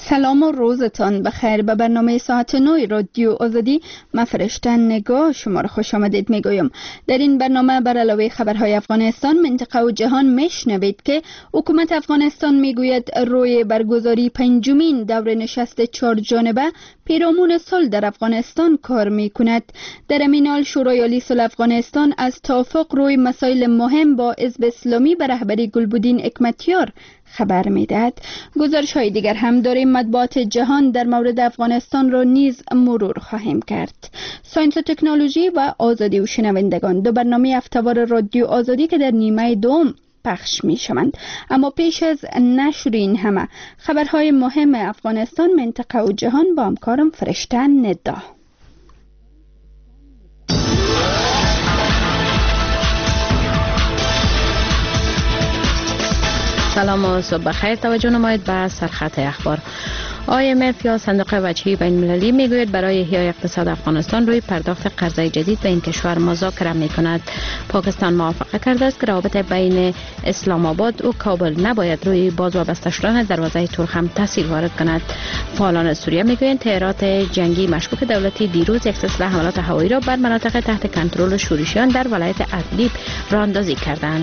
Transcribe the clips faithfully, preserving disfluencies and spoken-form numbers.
سلام و روزتان بخیر. به برنامه ساعت نو رادیو آزادی من فرشته نگاه شما را خوش آمدید میگویم. در این برنامه بر علاوه خبرهای افغانستان، منطقه و جهان میشنوید که حکومت افغانستان میگوید روی برگزاری پنجمین دور نشست چهار جانبه پیرامون صلح در افغانستان کار میکند. در این حال شورای عالی صلح افغانستان از توافق روی مسائل مهم با حزب اسلامی به رهبری گلبدین حکمتیار خبر میدهد. گزارش های دیگر هم داریم. مطبوعات جهان در مورد افغانستان را نیز مرور خواهیم کرد. ساینس و تکنولوژی و آزادی و شنوندگان، دو برنامه هفته‌وار رادیو آزادی که در نیمه دوم پخش می شوند. اما پیش از نشر این همه خبرهای مهم افغانستان، منطقه و جهان با همکارم فرشته ندا. سلام و صبح بخیر. توجه نمایید به سرخط اخبار. آی ام اف یا صندوق وجهی بین المللی میگوید برای احیای اقتصاد افغانستان روی پرداخت قرضه جدید به این کشور مذاکره میکند. پاکستان موافقه کرده است که روابط بین اسلام آباد و کابل نباید روی باز و بسته شدن دروازه ترخم تاثیر وارد کند. فعالان سوریه میگویند تهرات جنگی مشکوک دولتی دیروز یک سلسله حملات هوایی را بر مناطق تحت کنترل شورشیان در ولایت ادلیب راهاندازی کردند.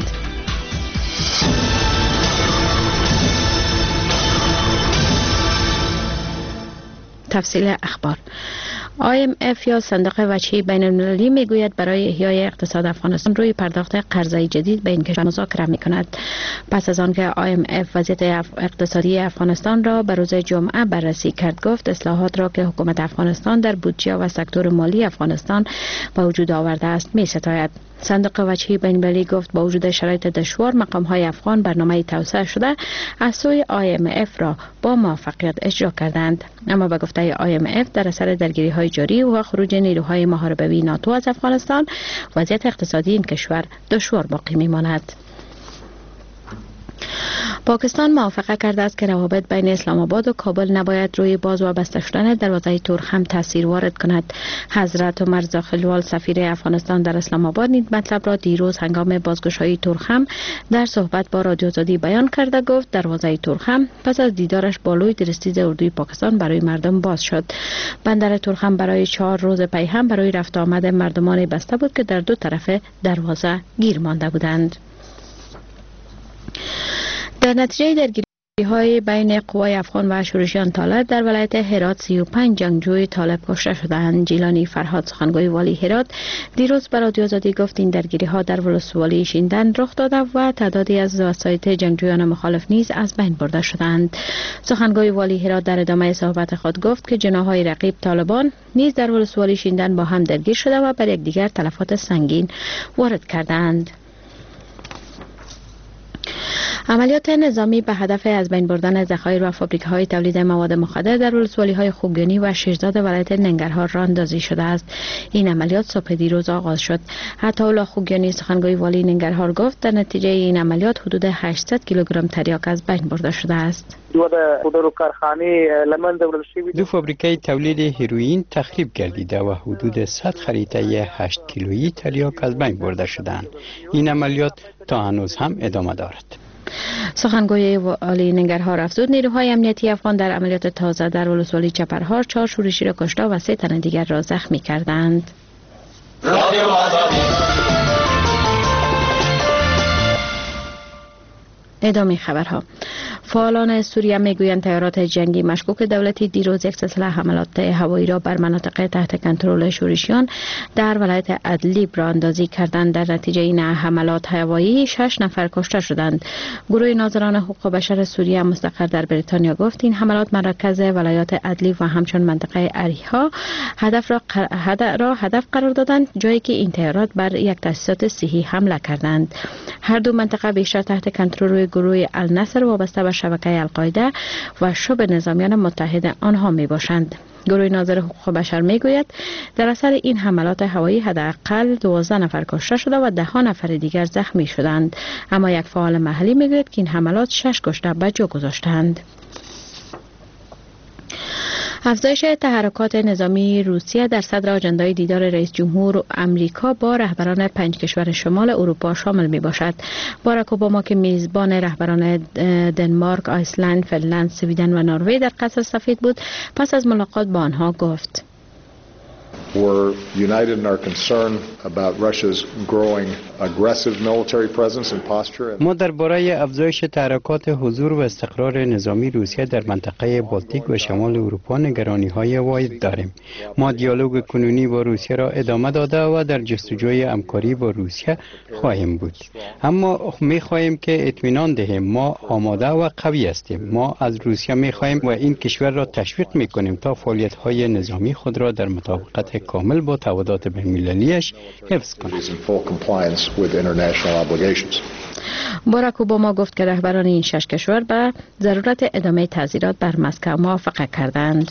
تفصیل اخبار. آی ام اف یا صندوق وجهی بین المللی میگوید برای احیای اقتصاد افغانستان روی پرداخت قرضه جدید به این کشور مذاکره میکند. پس از آنکه آی ام اف وضعیت اقتصادی افغانستان را به روز جمعه بررسی کرد، گفت اصلاحات را که حکومت افغانستان در بودجه و سکتور مالی افغانستان به وجود آورده است میستاید. صندوق وجهی بین المللی گفت با وجود شرایط دشوار مقام‌های افغان برنامه توسعه شده از سوی آی ام اف را با موفقیت اجرا کردند. اما به گفته آی ام اف در اثر درگیری‌های جاری و خروج نیروهای محاربه‌ای ناتو از افغانستان، وضعیت اقتصادی این کشور دشوار باقی می‌ماند. پاکستان موافقه کرده است که روابط بین اسلام آباد و کابل نباید روی باز و بسته شدن دروازه ترخم تاثیر وارد کند. حضرت عمر زاخیلوال سفیر افغانستان در اسلام آباد این مطلب را دیروز هنگام بازگشایی ترخم در صحبت با رادیو آزادی بیان کرده. گفت دروازه ترخم پس از دیدارش با لوی درستیز اردوی پاکستان برای مردم باز شد. بندر ترخم برای چهار روز پی هم برای رفت آمد مردمان بسته بود که در دو طرف دروازه گیر مانده بودند. در نتیجه درگیری‌های بین قوای افغان و شورشیان طالب در ولایت هرات سی و پنج جنگجوی طالب کشته شدند. جیلانی فرهاد سخنگوی والی هرات دیروز به رادیو آزادی گفت این درگیری‌ها در ولسوالی شیندن رخ داده و تعدادی از وسایط جنگجویان مخالف نیز از بین برده شدند. سخنگوی والی هرات در ادامه صحبت خود گفت که جناح‌های رقیب طالبان نیز در ولسوالی شیندن با هم درگیر شده و بر یکدیگر تلفات سنگین وارد کردند. عملیات نظامی به هدف از بین بردن ذخایر و فابریکه‌های تولید مواد مخدر در ولسوالی‌های خوگیانی و شیرزاد ولایت ننگرهار راهاندازی شده است. این عملیات صبح دیروز آغاز شد. عطاالله خوگیانی سخنگوی والی ننگرهار گفت در نتیجه این عملیات حدود هشتصد کیلوگرم تریاک از بین برده شده است. دو فابریکه تولید هیروئین تخریب گردیده و حدود صد خریطه هشت کیلویی تریاک از بین برده شدند. این عملیات تا هنوز هم ادامه دارد. سخنگوی والی ننگرهار افزود نیروهای امنیتی افغان در عملیات تازه در ولسوالی چپرهار چهار شورشی را کشته و سه تن دیگر را زخمی کردند. ادامه خبرها. فعالان سوریه میگویند تیارات جنگی مشکوک دولتی دیروز یک سلسله حملات هوایی را بر مناطق تحت کنترل شورشیان در ولایت ادلیب راهاندازی کردند. در نتیجه این حملات هوایی شش نفر کشته شدند. گروه ناظران حقوق بشر سوریه مستقر در بریتانیا گفت این حملات مرکز ولایات ادلیب و همچنین منطقه اریحا هدف را هدف را هدف قرار دادند، جایی که این تیارات بر یک تاسیسات صحی حمله کردند. هر دو منطقه بیشتر تحت کنترل گروه النصر وابسته به شبکه القاعده و شبه نظامیان متحد آنها می باشند. گروه ناظر حقوق بشر می گوید در اثر این حملات هوایی حداقل دوازده نفر کشته شده و ده نفر دیگر زخمی شدند. اما یک فعال محلی می گوید که این حملات شش کشته به جا گذاشتند. افزایش تحرکات نظامی روسیه در صدر آجندای دیدار رئیس جمهور آمریکا با رهبران پنج کشور شمال اروپا شامل می باشد. باراک اوباما که میزبان رهبران دنمارک، آیسلند، فنلند، سویدن و نروژ در قصر سفید بود، پس از ملاقات با آنها گفت: We're united in our concern about Russia's growing aggressive military presence and posture. ما درباره افزایش تحرکات حضور و استقرار نظامی روسیه در منطقه بالتیک و شمال اروپا نگرانی‌های واحد داریم. ما دیالوگ کنونی با روسیه را ادامه داده و در جستجوی همکاری با روسیه خواهیم بود. اما می‌خواهیم که اطمینان دهیم ما آماده و قوی هستیم. ما از روسیه می‌خواهیم و این کشور را تشویق می‌کنیم تا فعالیت‌های نظامی خود را در مطابقت کامل با تعهدات بین‌المللی‌اش حفظ کند. باراک اوباما گفت که رهبران این شش کشور به ضرورت ادامه تعزیرات بر مسکو موافقت کردند.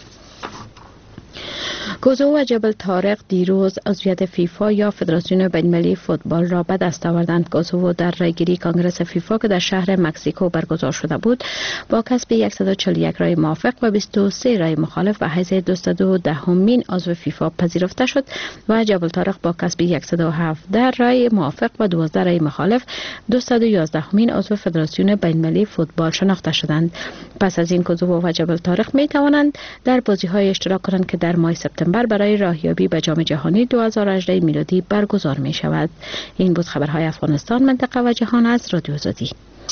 کوزوو و جبل طارق دیروز عضویت فیفا یا فدراسیون بین‌المللی فوتبال را به دست آوردند. کوزوو در رایگیری کنگره فیفا که در شهر مکزیکو برگزار شده بود با کسب صد و چهل و یک رای موافق و بیست و سه رای مخالف و حیث دویست و دهمین عضو فیفا پذیرفته شد و جبل طارق با کسب صد و هفده رای موافق و دوازده رای مخالف دویست و یازدهمین عضو فدراسیون بین‌المللی فوتبال شناخته شدند. پس از این کوزوو و جبل طارق می توانند در بازی‌های اشتراک کنند که در ماه سپتامبر برای راهیابی به جام جهانی دو هزار و هجده میلادی برگزار می شود. این بود خبرهای افغانستان، منطقه و جهان از رادیو آزادی.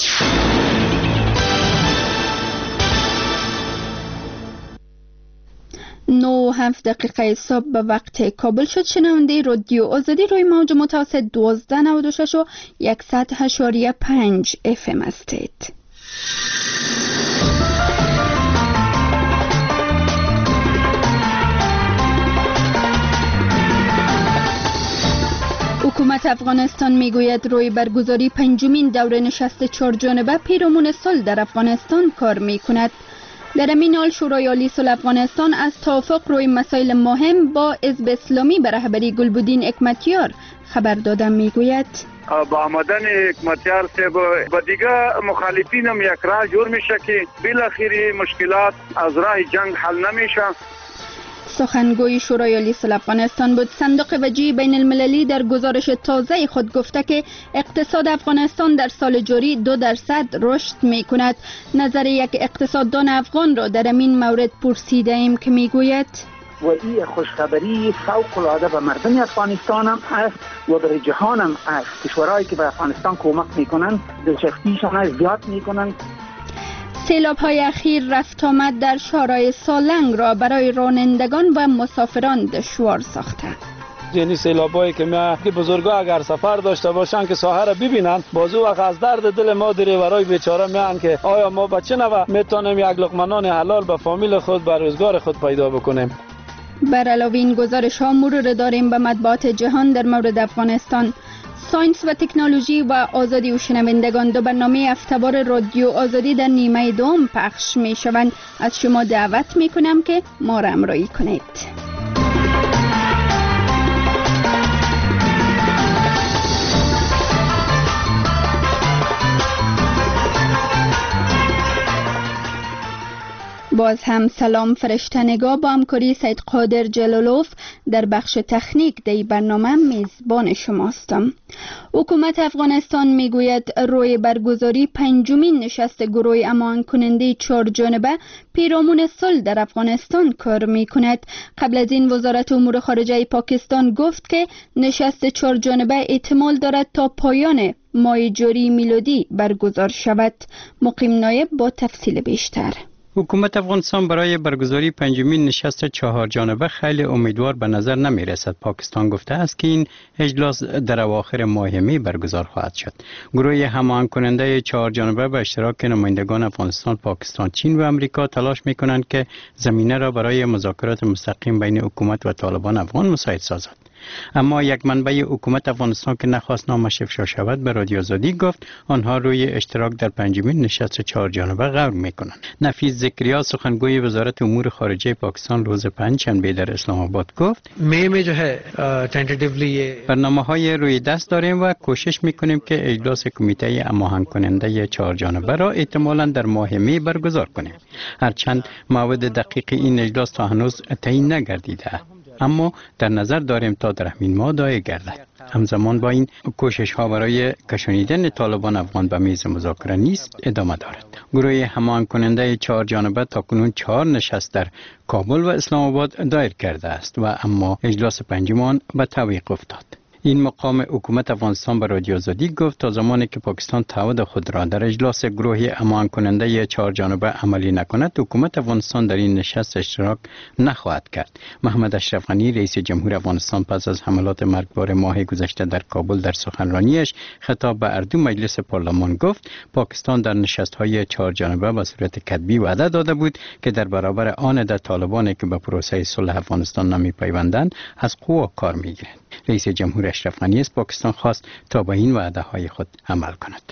نه و هفت دقیقه صبح به وقت کابل شد. شنونده رادیو آزادی روی موج متوسط دوازده نود و شش و صد و هشت و پنج اف ام هستید. حکومت افغانستان میگوید روی برگزاری پنجمین دوره نشست چهارجانبه پیرامون صلح در افغانستان کار میکند. در این حال شورای عالی صلح افغانستان از توافق روی مسائل مهم با حزب اسلامی به رهبری گلبدین حکمتیار خبر داده میگوید: با آمدن حکمتیار صاحب با دیگه مخالفین هم یک راه جور میشه که بالاخره مشکلات از راه جنگ حل نمیشه. سخنگوی شورای عالی صلح افغانستان بود. صندوق وجه بین المللی در گزارش تازه خود گفته که اقتصاد افغانستان در سال جاری دو درصد رشد می کند. نظر یک اقتصاددان افغان را در این مورد پرسیده ایم که می گوید: و این خوشخبری فوق العاده به مردم افغانستان هم است و در جهان هم است. کشورهایی که به افغانستان کمک می کنند دلچسپیشان زیاد می کنند. سیلاب های اخیر رفت آمد در شهرهای سالنگ را برای رانندگان و مسافران دشوار ساخته. یعنی سیلابایی که ما که بزرگا اگر سفر داشته باشن که ساحه را ببینن بازو وقت از درد دل ما دریورای بیچاره میان که آیا ما بچه نوا میتونیم یک لقمه نان حلال به فامیل خود به روزگار خود پیدا بکنیم. بر علاوه این گزارش ها مرور داریم به مطبوعات جهان در مورد افغانستان. ساینس و تکنولوژی و آزادی و شنوندگان، دو برنامه هفته‌وار رادیو آزادی در نیمه دوم پخش می شوند. از شما دعوت می کنم که ما را همراهی کنید. باز هم سلام فرشتنگاه با همکاری سید قادر جلالوف در بخش تکنیک در برنامه میزبان شماستم. حکومت افغانستان میگوید روی برگزاری پنجمین نشست گروه امان کننده چهار جانبه پیرامون صلح در افغانستان کار میکند. قبل از این وزارت امور خارجه پاکستان گفت که نشست چهار جانبه احتمال دارد تا پایان ماه جاری میلادی برگزار شود. مقیم نایب با تفصیل بیشتر. حکومت افغانستان برای برگزاری پنجمین نشست چهار جانبه خیلی امیدوار به نظر نمی رسد. پاکستان گفته است که این اجلاس در اواخر ماه می برگزار خواهد شد. گروه هماهنگ کننده چهار جانبه به اشتراک نمایندگان افغانستان، پاکستان، چین و امریکا تلاش می کنند که زمینه را برای مذاکرات مستقیم بین حکومت و طالبان افغان مساعد سازد. اما یک منبع حکومت افغانستان که نخواست نامش افشا شود به رادیو آزادی گفت آنها روی اشتراک در پنجمین نشست چهار جانبه غور میکنند. نفیس ذکریا سخنگوی وزارت امور خارجه پاکستان روز پنجشنبه در اسلام آباد گفت می می جو ہے ٹینٹیٹیولی برنامه‌های روی دست داریم و کوشش می‌کنیم که اجلاس کمیته هماهنگ کننده چهار جانبه را احتمالاً در ماه می برگزار کنیم. هرچند موعد دقیق این اجلاس تا هنوز تعیین نگردیده، اما در نظر داریم تا در همین ماه دایر گردد. همزمان با این کوشش ها برای کشانیدن طالبان افغان به میز مذاکره نیست ادامه دارد. گروه هماهنگ کننده چهار جانبه تاکنون چهار نشست در کابل و اسلام آباد دایر کرده است و اما اجلاس پنجم به تعویق افتاد. این مقام حکومت افغانستان به رادیو آزادی گفت تا زمانی که پاکستان تعهد خود را در اجلاس گروه هماهنگ کننده چهار جانبه عملی نکند، حکومت افغانستان در این نشست اشتراک نخواهد کرد. محمد اشرف غنی رئیس جمهور افغانستان پس از حملات مرگبار ماه گذشته در کابل در سخنرانیش خطاب به اردو مجلس پارلمان گفت پاکستان در نشست‌های چهار جانبه به صورت کتبی وعده داده بود که در برابر آن در طالبانی که به پروسه صلح افغانستان نمی‌پیوندند از قوا کار می‌گیرند. رئیس جمهور اشرف غنی از پاکستان خواست تا به این وعده های خود عمل کند.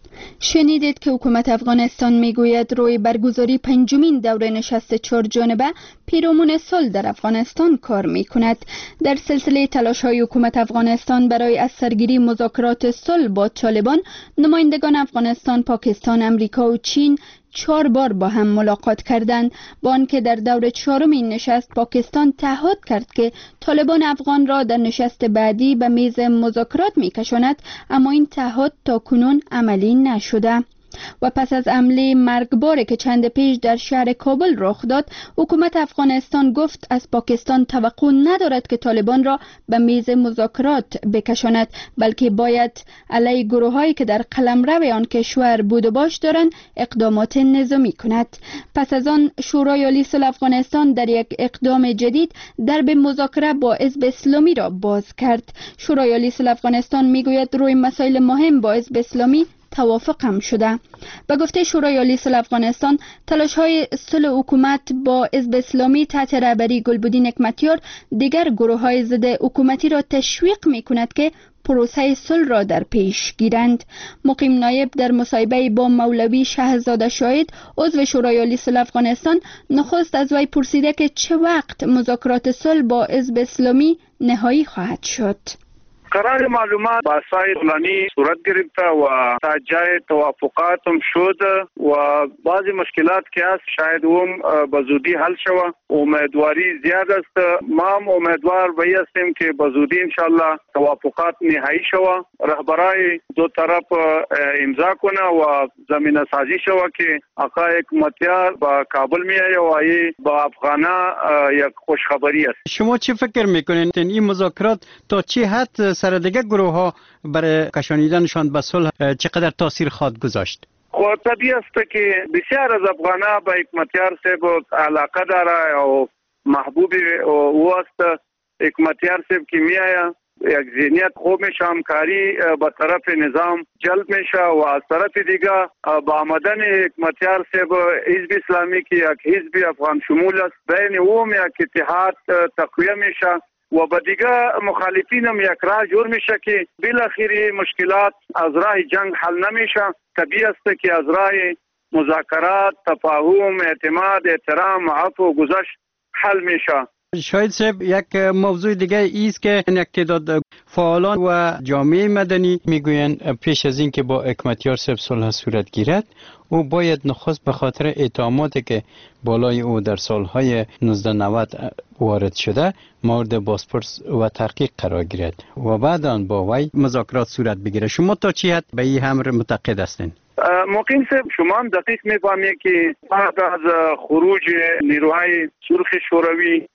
شنیدید که حکومت افغانستان میگوید روی برگزاری پنجمین دوره نشست چهار جانبه پیرامون صلح در افغانستان کار میکند. در سلسله تلاش های حکومت افغانستان برای از سرگیری مذاکرات صلح با طالبان، نمایندگان افغانستان، پاکستان، امریکا و چین چهار بار با هم ملاقات کردند، با آنکه در دور چهارم این نشست پاکستان تعهد کرد که طالبان افغان را در نشست بعدی به میز مذاکرات میکشاند، اما این تعهد تا کنون عملی نشده. و پس از حمله مرگباری که چند پیش در شهر کابل رخ داد، حکومت افغانستان گفت از پاکستان توقع ندارد که طالبان را به میز مذاکرات بکشاند، بلکه باید علیه گروهایی که در قلمرو آن کشور بود و باش دارند اقدامات نظامی کند. پس از آن شورای عالی صلح افغانستان در یک اقدام جدید درب مذاکره با حزب اسلامی را باز کرد. شورای عالی صلح افغانستان میگوید روی مسائل مهم با حزب اسلامی توافق هم شده. به گفته شورای عالی صلح افغانستان، تلاش‌های صلح حکومت با حزب اسلامی تحت رهبری گلبدین حکمتیار دیگر گروه‌های ضد حکومتی را تشویق می‌کند که پروسه صلح را در پیش گیرند. مقیم نایب در مصاحبه با مولوی شهزاده شاهد عضو شورای عالی صلح افغانستان نخست از وی پرسیده که چه وقت مذاکرات صلح با حزب اسلامی نهایی خواهد شد. قرار معلومات با سایر فلانی صورت گرفته و تا جای توافقات هم شد و بعضی مشکلات که هست شاید هم به زودی حل شود. امیدواری زیاد است. ما هم امیدوار به هستیم که به زودی انشالله توافقات نهایی شود، رهبرای دو طرف امضا کنه و زمینه سازی شود که آقا حکمتیار با کابل میآید و ای با افغانا یک خوشخبری است. شما چه فکر میکنین این مذاکرات تا چه حد سر دیگه گروه ها برای کشانیدنشان به صلح چقدر تاثیر خواهد گذاشت؟ خب طبیعی است که بسیار از افغانا به حکمتیار صاحب علاقه داره و محبوب او است. حکمتیار صاحب که میآید یک ذهنیت خوب میشه، همکاری به طرف نظام جلب میشه و از طرف دیگه با آمدن حکمتیار صاحب حزب اسلامی که یک حزب افغان شمول است بین اوم یک اتحاد تقویه میشه و با دیگه مخالفین هم یک راه جور میشه که بالاخره مشکلات از راه جنگ حل نمیشه. طبیعی است که از راه مذاکرات، تفاهم، اعتماد، احترام، عفو و گذشت حل میشه. شاید صاحب یک موضوع دیگه ایست که یک تعداد فعالان و جامعه مدنی میگویند پیش از این که با حکمتیار صاحب صلح صورت گیرد او باید نخست به خاطر اتهاماتی که بالای او در سالهای نوزده نود وارد شده مورد بازپرس و تحقیق قرار گیرد و بعد آن با وی مذاکرات صورت بگیره. شما تا چی حد به این امر معتقد هستین؟ مقیم صاحب شما هم دقیق میفهمید که بعد از خروج نیروهای سرخ شوروی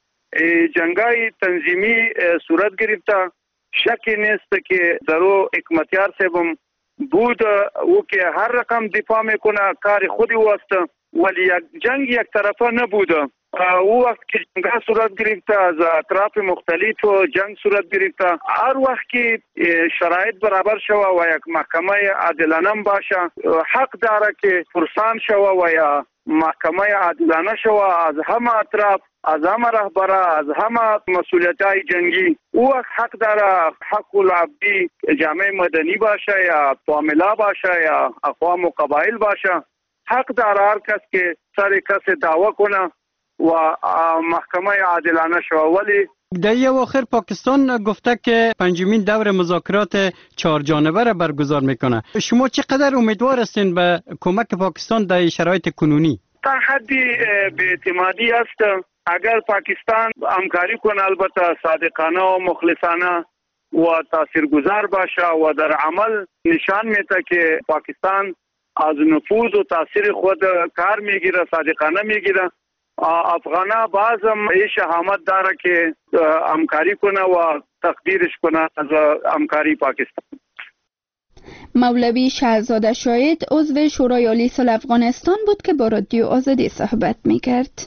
جنگای تنظیمی صورت گرفته، شکی نیست که درو حکمتیار صاحب بود او که هر رقم دفاع میکنه کار خودی واسطه، ولی یک جنگ یک طرفه نبوده. او وقت که جنگ صورت گرفته از اطراف مختلف و جنگ صورت گرفته، هر وقت که شرایط برابر شوه و یک محکمه عادلانه باشه حق داره که پرسان شوه و یا محکمه عادلانه شوه از همه اطراف، از همه رهبره، از همه مسئولیت‌های جنگی. او حق داره حق العبدی جامعه مدنی باشه یا معامله باشه یا اقوام و قبایل باشه، حق داره هر کس که سر کس دعوا کنه و محکمه عادلانه شو. ولی در یه آخر پاکستان گفته که پنجمین دور مذاکرات چهار جانبه را برگزار میکنه. شما چقدر امیدوار هستین به کمک پاکستان در شرایط کنونی؟ تا حدی به اعتمادی است. اگر پاکستان همکاری کنه البته صادقانه و مخلصانه و تاثیرگذار باشه و در عمل نشان میده که پاکستان از نفوذ و تاثیر خود کار میگیره، صادقانه میگیره، افغانا بعضم این شهامت داره که همکاری کنه و تقدیرش کنه از همکاری پاکستان. مولوی شهزاده شاهد عضو شورای عالی صلح افغانستان بود که با رادیو آزادی صحبت میکرد.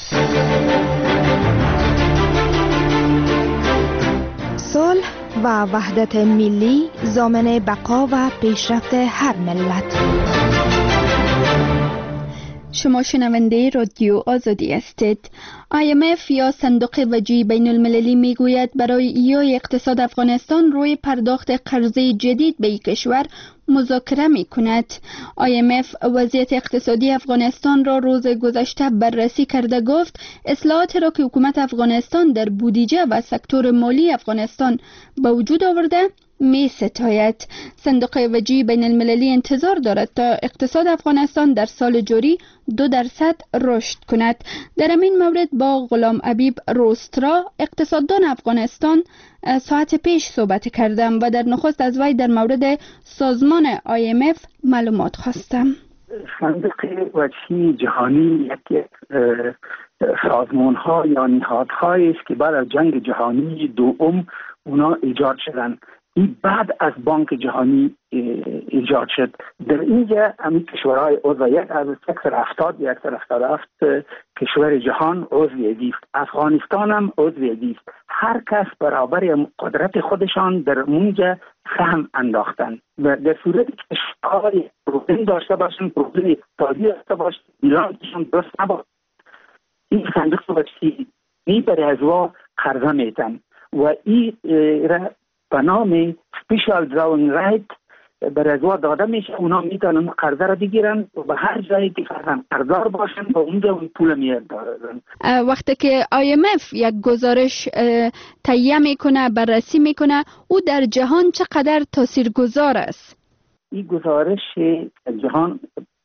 صلح و وحدت ملی ضامن بقا و پیشرفت هر ملت. شما شنونده رادیو آزادی هستید. آی ام اف یا صندوق وجهی بین المللی میگوید برای ایای اقتصاد افغانستان روی پرداخت قرضه جدید به این کشور مذاکره می کند. آی ام اف وضعیت اقتصادی افغانستان را روز گذشته بررسی کرده گفت اصلاحات را که حکومت افغانستان در بودجه و سکتور مالی افغانستان به وجود آورده می ستاید. صندوق وجهی بین المللی انتظار دارد تا اقتصاد افغانستان در سال جاری دو درصد رشد کند. در این مورد با غلام حبیب روسترا اقتصاددان افغانستان ساعت پیش صحبت کردم و در نخست از وی در مورد سازمان آی ام اف معلومات خواستم. صندوق وجهی جهانی یکی سازمان ها یا نهادهایی است که بعد از جنگ جهانی دوم اونا ایجاد شدند. این بعد از بانک جهانی ایجاد شد. در اینجا همین کشورهای عضو یک از صد و هفتاد یا صد و هفتاد و هفت کشور جهان عضو است. افغانستان هم عضو است. هر کس برابر قدرت خودشان در اونجا سهم انداختن و در صورتی که کشورهای پروبلم داشته باشن، پروبلم اقتصادی داشته باشن، بیلانسشان درست نباشه، این صندوق وجهی می برای از وا قرضه میتن و این را به نام سپیشال دراونگ رایت برای از وا داده میشه. اونا میتونن قرضه را بگیرن و به هر جایی که فرزن قرضدار باشن و اونجا اون پول میدارن. وقتی که آی ام اف یک گزارش تهیه میکنه، بررسی میکنه، او در جهان چقدر تاثیرگذار است؟ این گزارش جهان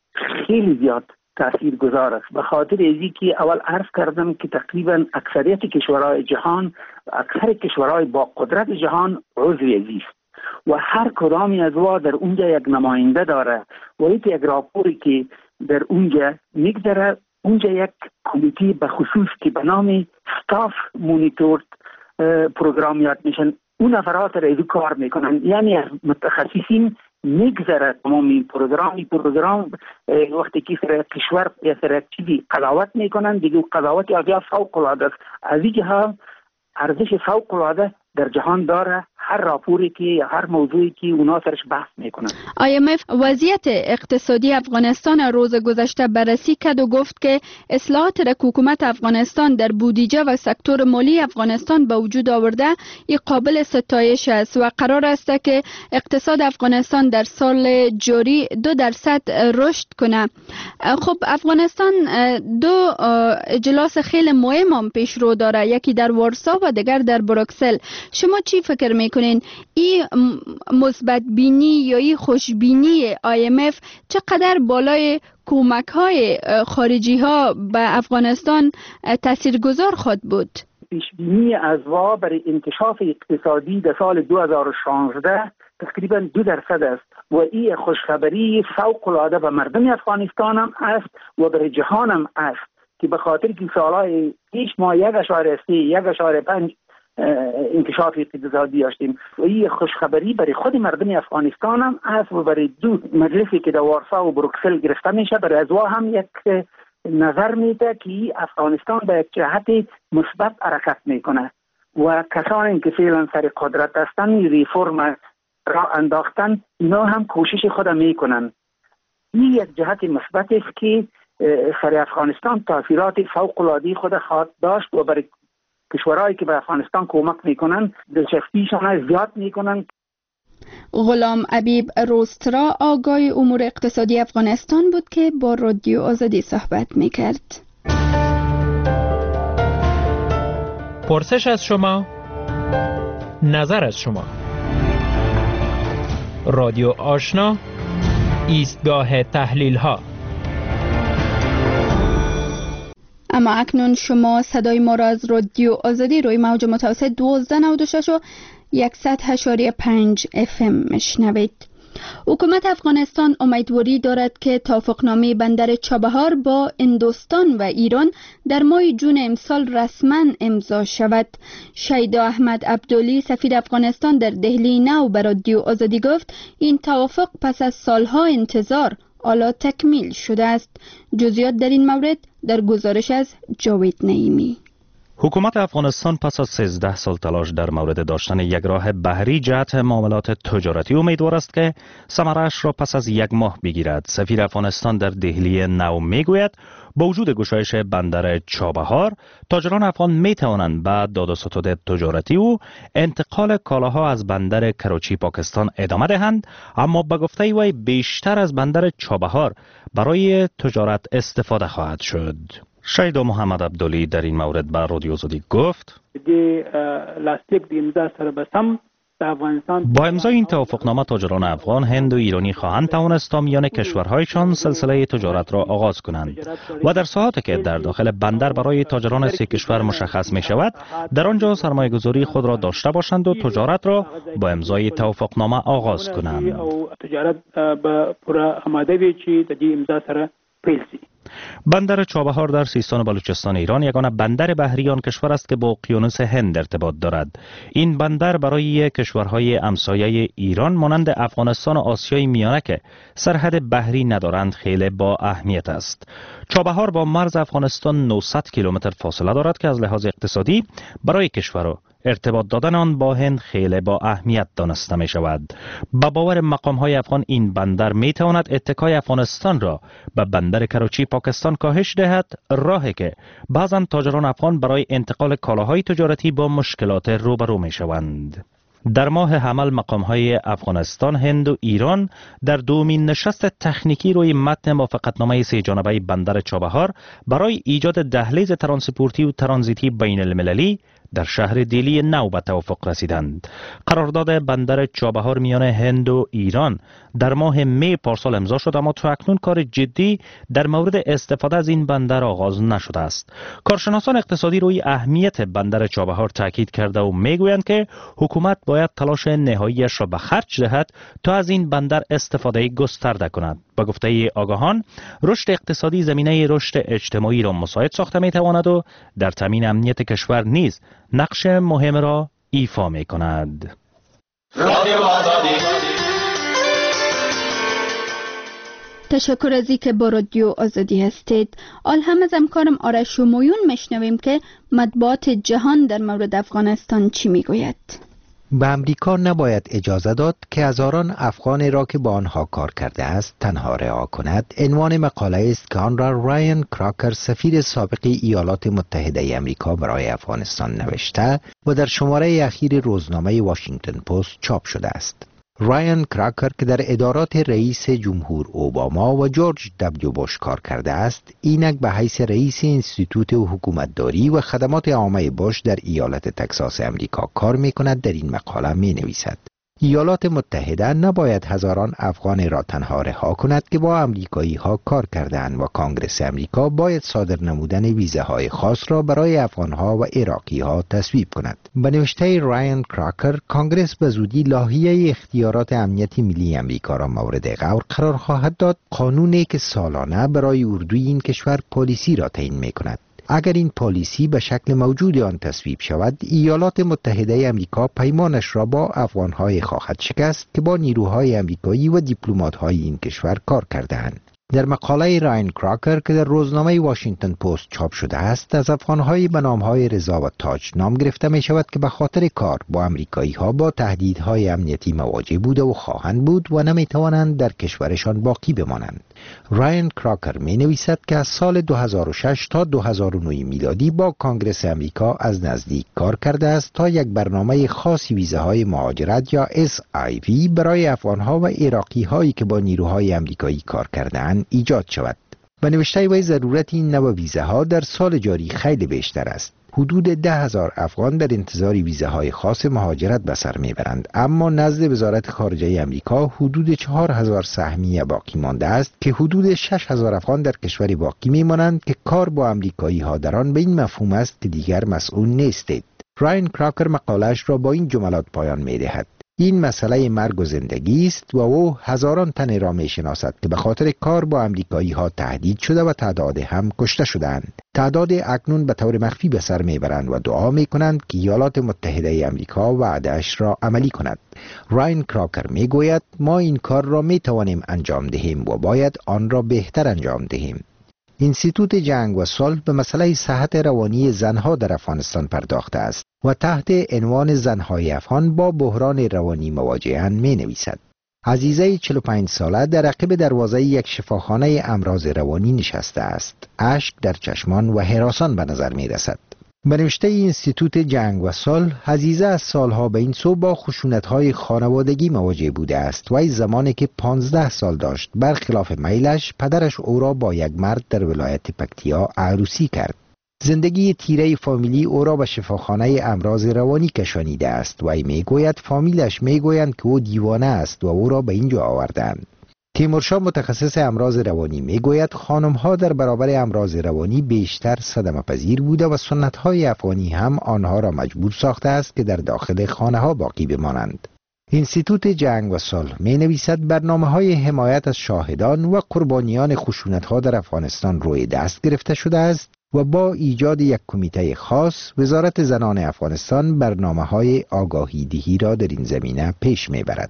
خیلی زیاد تأثیر گذار است، به خاطر ازی که اول عرض کردم که تقریبا اکثریت کشورهای جهان، اکثر کشورهای با قدرت جهان عضو است و هر کدامی از وا در اونجا یک نماینده داره و یک یک راپوری که در اونجا میگذره. اونجا یک کمیته به خصوص که به نام ستاف مونیتور پروگرامیات میشن، اون نفرات را ایدو کار میکنن، یعنی از متخصصین میگذره تمام این پروگرام. این پروگرام وقتی که سر کشور یا سر چیزی قضاوت میکنن دیگه قضاوت یا فوق العاده است. از این جهت ارزش فوق العاده در جهان داره، هر راپوری که یا هر موضوعی که اونا سرش بحث میکنن. آی ام اف وضعیت اقتصادی افغانستان روز گذشته بررسی کرد و گفت که اصلاحات را که حکومت افغانستان در بودجه و سکتور مالی افغانستان به وجود آورده این قابل ستایش است و قرار است که اقتصاد افغانستان در سال جاری دو درصد رشد کنه. خب افغانستان دو اجلاس خیلی مهم هم پیش رو داره، یکی در وارسا و دیگر در بروکسل. شما چی فکر میکنین این مثبت بینی یا این خوشبینی آی ام اف چقدر بالای کمک های خارجی ها به افغانستان تاثیرگذار خواهد بود؟ پیشبینی از وا برای انکشاف اقتصادی در سال دو هزار و شانزده تقریبا دو درصد است و این خوشخبری فوق العاده به مردم افغانستان هم است و برای جهان هم است که به خاطر که سالهای پیش ما یک اشاره سه یک اشاره پنج انکشاف اقتصادی داشتیم و این خوشخبری برای خود مردم افغانستان هم است و برای دو مجلسی که در وارسا و بروکسل گرفته میشه برای از وا هم یک نظر میده که افغانستان به یک جهت مثبت حرکت میکنه و کسانی که فعلا سر قدرت هستند ریفرم را انداختن اینا هم کوشش خود میکنن. این یک جهت مثبت است که سر افغانستان تاثیرات فوق العاده خود خواهد داشت و برای کشورهایی که به افغانستان کمک میکنن دلچسپیشان زیاد میکنن. غلام عبیب روسترا آگاه امور اقتصادی افغانستان بود که با رادیو آزادی صحبت میکرد. پرسش از شما، نظر از شما. رادیو آشنا، ایستگاه تحلیل ها. اما اکنون شما صدای ما را از رادیو آزادی روی موج متوسط دوازده نود و شش و صد و هشت و پنج اف ام میشنوید. حکومت افغانستان امیدواری دارد که توافقنامه بندر چابهار با هندوستان و ایران در ماه جون امسال رسما امضا شود. شیدا احمد عبدلی سفیر افغانستان در دهلی نو به رادیو آزادی گفت این توافق پس از سالها انتظار حالا تکمیل شده است. جزئیات در این مورد در گزارش از جاوید نعیمی. حکومت افغانستان پس از سیزده سال تلاش در مورد داشتن یک راه بحری جهت معاملات تجارتی امیدوار است که ثمره‌اش را پس از یک ماه بگیرد. سفیر افغانستان در دهلی نو میگوید با وجود گشایش بندر چابهار، تاجران افغان می توانند به داد و ستد تجارتی و انتقال کالاها از بندر کراچی پاکستان ادامه دهند، اما به گفته وی بیشتر از بندر چابهار برای تجارت استفاده خواهد شد. شیدا محمد عبدلی در این مورد به رادیو آزادی گفت با امضای این توافقنامه تاجران افغان، هند و ایرانی خواهند توانست تا میان کشورهایشان سلسله تجارت را آغاز کنند و در ساعاتی که در داخل بندر برای تاجران سه کشور مشخص می شود در آنجا سرمایه گذاری خود را داشته باشند و تجارت را با امضای توافقنامه آغاز کنند. بندر چابهار در سیستان و بلوچستان ایران یگانه بندر بحری آن کشور است که با اقیانوس هند ارتباط دارد. این بندر برای کشورهای همسایه ایران مانند افغانستان و آسیای میانه که سرحد بحری ندارند خیلی با اهمیت است. چابهار با مرز افغانستان نهصد کیلومتر فاصله دارد که از لحاظ اقتصادی برای کشور ارتباط دادن آن با هند خیلی با اهمیت دانسته می شود. با باور مقام های افغان این بندر می تواند اتکای افغانستان را به بندر کراچی پاکستان کاهش دهد، راهی که بعضا تاجران افغان برای انتقال کالاهای تجارتی با مشکلات روبرو می شوند. در ماه حمل مقام‌های افغانستان، هند و ایران در دومین نشست تکنیکی روی متن موافقتنامه سه جانبه بندر چابهار برای ایجاد دهلیز ترانسپورتی و ترانزیتی بین المللی در شهر دهلی نو به توافق رسیدند. قرارداد بندر چابهار میان هند و ایران در ماه می پارسال امضا شد، اما تا اکنون کار جدی در مورد استفاده از این بندر آغاز نشده است. کارشناسان اقتصادی روی اهمیت بندر چابهار تاکید کرده و میگویند که حکومت باید تلاش نهاییش را به خرج دهد تا از این بندر استفاده گسترده کند. با گفته آگاهان، رشد اقتصادی زمینه رشد اجتماعی را مساعد ساخته می تواند و در تامین امنیت کشور نیز نقش مهم را ایفا می کند. تشکر از اینکه با رادیو آزادی هستید. آل هم از همکارم آرش و مویون میشنویم که مطبوعات جهان در مورد افغانستان چی میگوید. به امریکا نباید اجازه داد که هزاران افغان را که با آنها کار کرده است تنها رها کند. عنوان مقاله است که آن را رایان کراکر سفیر سابق ایالات متحده امریکا برای افغانستان نوشته و در شماره اخیر روزنامه واشنگتن پست چاپ شده است. رایان کراکر که در ادارات رئیس جمهور اوباما و جورج دبلیو بوش کار کرده است، اینک به حیث رئیس انستیتوت حکومتداری و خدمات عامه بوش در ایالت تگزاس امریکا کار می کند. در این مقاله می نویسد ایالات متحده نباید هزاران افغان را تنها رها کند که با امریکایی ها کار کردند و کانگرس امریکا باید صادر نمودن ویزه های خاص را برای افغان ها و عراقی ها تصویب کند. به نوشته رایان کراکر، کانگرس به زودی لایحه اختیارات امنیتی ملی امریکا را مورد غور قرار خواهد داد، قانونی که سالانه برای اردوی این کشور پالیسی را تعیین می کند. اگر این پالیسی به شکل موجود آن تصویب شود، ایالات متحده امریکا پیمانش را با افغان‌های خواهد شکست که با نیروهای امریکایی و دیپلمات‌های این کشور کار کرده‌اند. در مقاله راین کراکر که در روزنامه واشنگتن پست چاپ شده است، از افغان‌های به نام‌های رضا و تاج نام گرفته می شود که به خاطر کار با امریکایی‌ها با تهدیدهای امنیتی مواجه بوده و خواهند بود و نمی توانند در کشورشان باقی بمانند. راین کراکر می نویسد که از سال دو هزار و شش تا دو هزار و نه میلادی با کانگرس امریکا از نزدیک کار کرده است تا یک برنامه خاصی ویزاهای مهاجرت یا اس آی وی برای افغان‌ها و عراقی‌هایی که با نیروهای امریکایی کار کرده‌اند ایجاد شود. به نوشته وی ضرورت این نوع ویزاها در سال جاری خیلی بیشتر است. حدود ده هزار افغان در انتظار ویزاهای خاص مهاجرت به سر میبرند، اما نزد وزارت خارجه امریکا حدود چهار هزار سهمیه باقی مانده است که حدود شش هزار افغان در کشوری باقی میمانند که کار با امریکایی ها در آن به این مفهوم است که دیگر مسئول نیستید. راین کراکر مقاله‌اش را با این جملات پایان میدهد: این مسئله مرگ و زندگی است و او هزاران تن را می شناسد که به خاطر کار با امریکایی ها تهدید شده و تعداد هم کشته شدند. تعداد اکنون به طور مخفی به سر می برند و دعا می کنند که ایالات متحده امریکا وعده‌اش را عملی کند. راین کراکر می گوید ما این کار را می توانیم انجام دهیم و باید آن را بهتر انجام دهیم. انستیتوت جنگ و صلح به مسئله صحت روانی زنها در افغانستان پرداخته است و تحت عنوان زنهای افغان با بحران روانی مواجه‌اند می نویسد: عزیزه چهل و پنج ساله در عقب دروازه یک شفاخانه امراض روانی نشسته است. اشک در چشمان و هراسان به نظر می رسد. به نوشته انستیتوت جنگ و صلح، عزیزه از سالها به این سو با خشونت‌های خانوادگی مواجه بوده است و از زمانی که پانزده سال داشت برخلاف میلش پدرش او را با یک مرد در ولایت پکتیا عروسی کرد. زندگی تیره فامیلی او را به شفاخانه امراض روانی کشانیده است و ای میگوید فامیلش میگویند که او دیوانه است و او را به اینجا آوردند. تیمورشاه متخصص امراض روانی میگوید خانم‌ها در برابر امراض روانی بیشتر صدمه پذیر بوده و سنت‌های افغانی هم آنها را مجبور ساخته است که در داخل خانه‌ها باقی بمانند. انستیتوت جنگ و صلح می نویسد برنامه‌های حمایت از شاهدان و قربانیان خشونت‌ها در افغانستان روی دست گرفته شده است و با ایجاد یک کمیته خاص وزارت زنان افغانستان برنامه‌های آگاهی دهی را در این زمینه پیش می‌برد.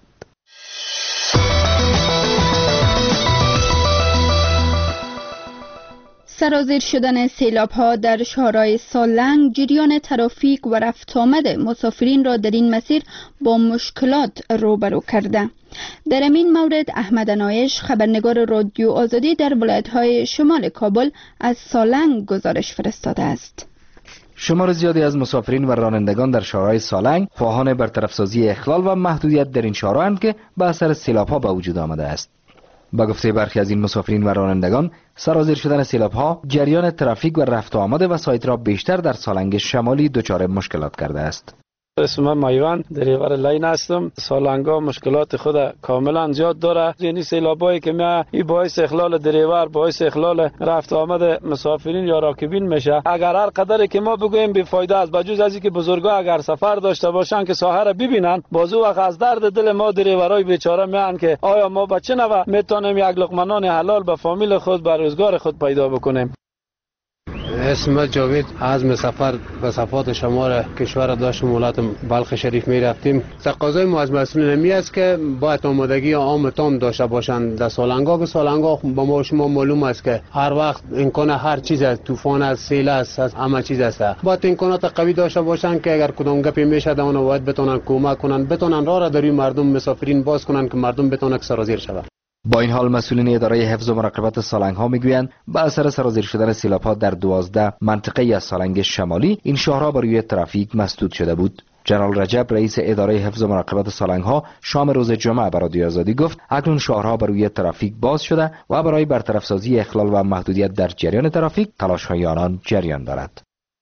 سرازیر شدن سیلاب‌ها در شهرهای سالنگ جریان ترافیک و رفت آمد مسافرین را در این مسیر با مشکلات روبرو کرده. در این مورد احمد عنایش خبرنگار رادیو آزادی در ولایت‌های شمال کابل از سالنگ گزارش فرستاده است. شمار زیادی از مسافرین و رانندگان در شهرهای سالنگ خواهان برطرف‌سازی اخلال و محدودیت در این شهرهاند که به اثر سیلاب‌ها به وجود آمده است. با گفته برخی از این مسافرین و رانندگان، سرازیر شدن سیلاب‌ها جریان ترافیک و رفت و آمد وسایط را بیشتر در سالنگ شمالی دچار مشکلات کرده است. اسم من مایوان دریور لین هستم. سالنگا مشکلات خود کاملا زیاد داره. یعنی سیلابایی که میاد این باعث اخلال دریور، باعث اخلال رفت آمد مسافرین یا راکبین میشه. اگر هر قدری که ما بگویم بی فایده است، بجز از اینکه بزرگا اگر سفر داشته باشن که ساحه را ببینن، بازو وقت از درد دل ما دریورای بیچاره میان که آیا ما بچه نوا میتونیم یک لقمه نان حلال به فامیل خود، به روزگار خود پیدا بکنیم. اسم جاوید عزم سفر به صفات شمال کشور داشتیم، ولایت بلخ شریف می رفتیم. تقاضای ما از مسئولین می است که باید آمادگی عام تام داشته باشند در سالنگا. که سالنگا با ما شما معلوم است که هر وقت امکان هر چیز از طوفان است، سیل است، از همه چیز است. باید امکانات قوی داشته باشند که اگر کدام گپی میشه در اون باید بتونن کمک کنن، بتونن راه را در مردم مسافرین باز کنن که مردم بتونن سرازیر شوند. با این حال مسئولین اداره حفظ و مراقبت سالنگ ها میگویند با اثر سرازیر شدن سیلاب ها در دوازده منطقه از سالنگ شمالی این شهرها بر روی ترافیک مسدود شده بود. جنرال رجب رئیس اداره حفظ و مراقبت سالنگ ها شام روز جمعه به رادیو آزادی گفت اکنون شهرها بر روی ترافیک باز شده و برای برطرف سازی اخلال و محدودیت در جریان ترافیک تلاش های آنان جریان دارد.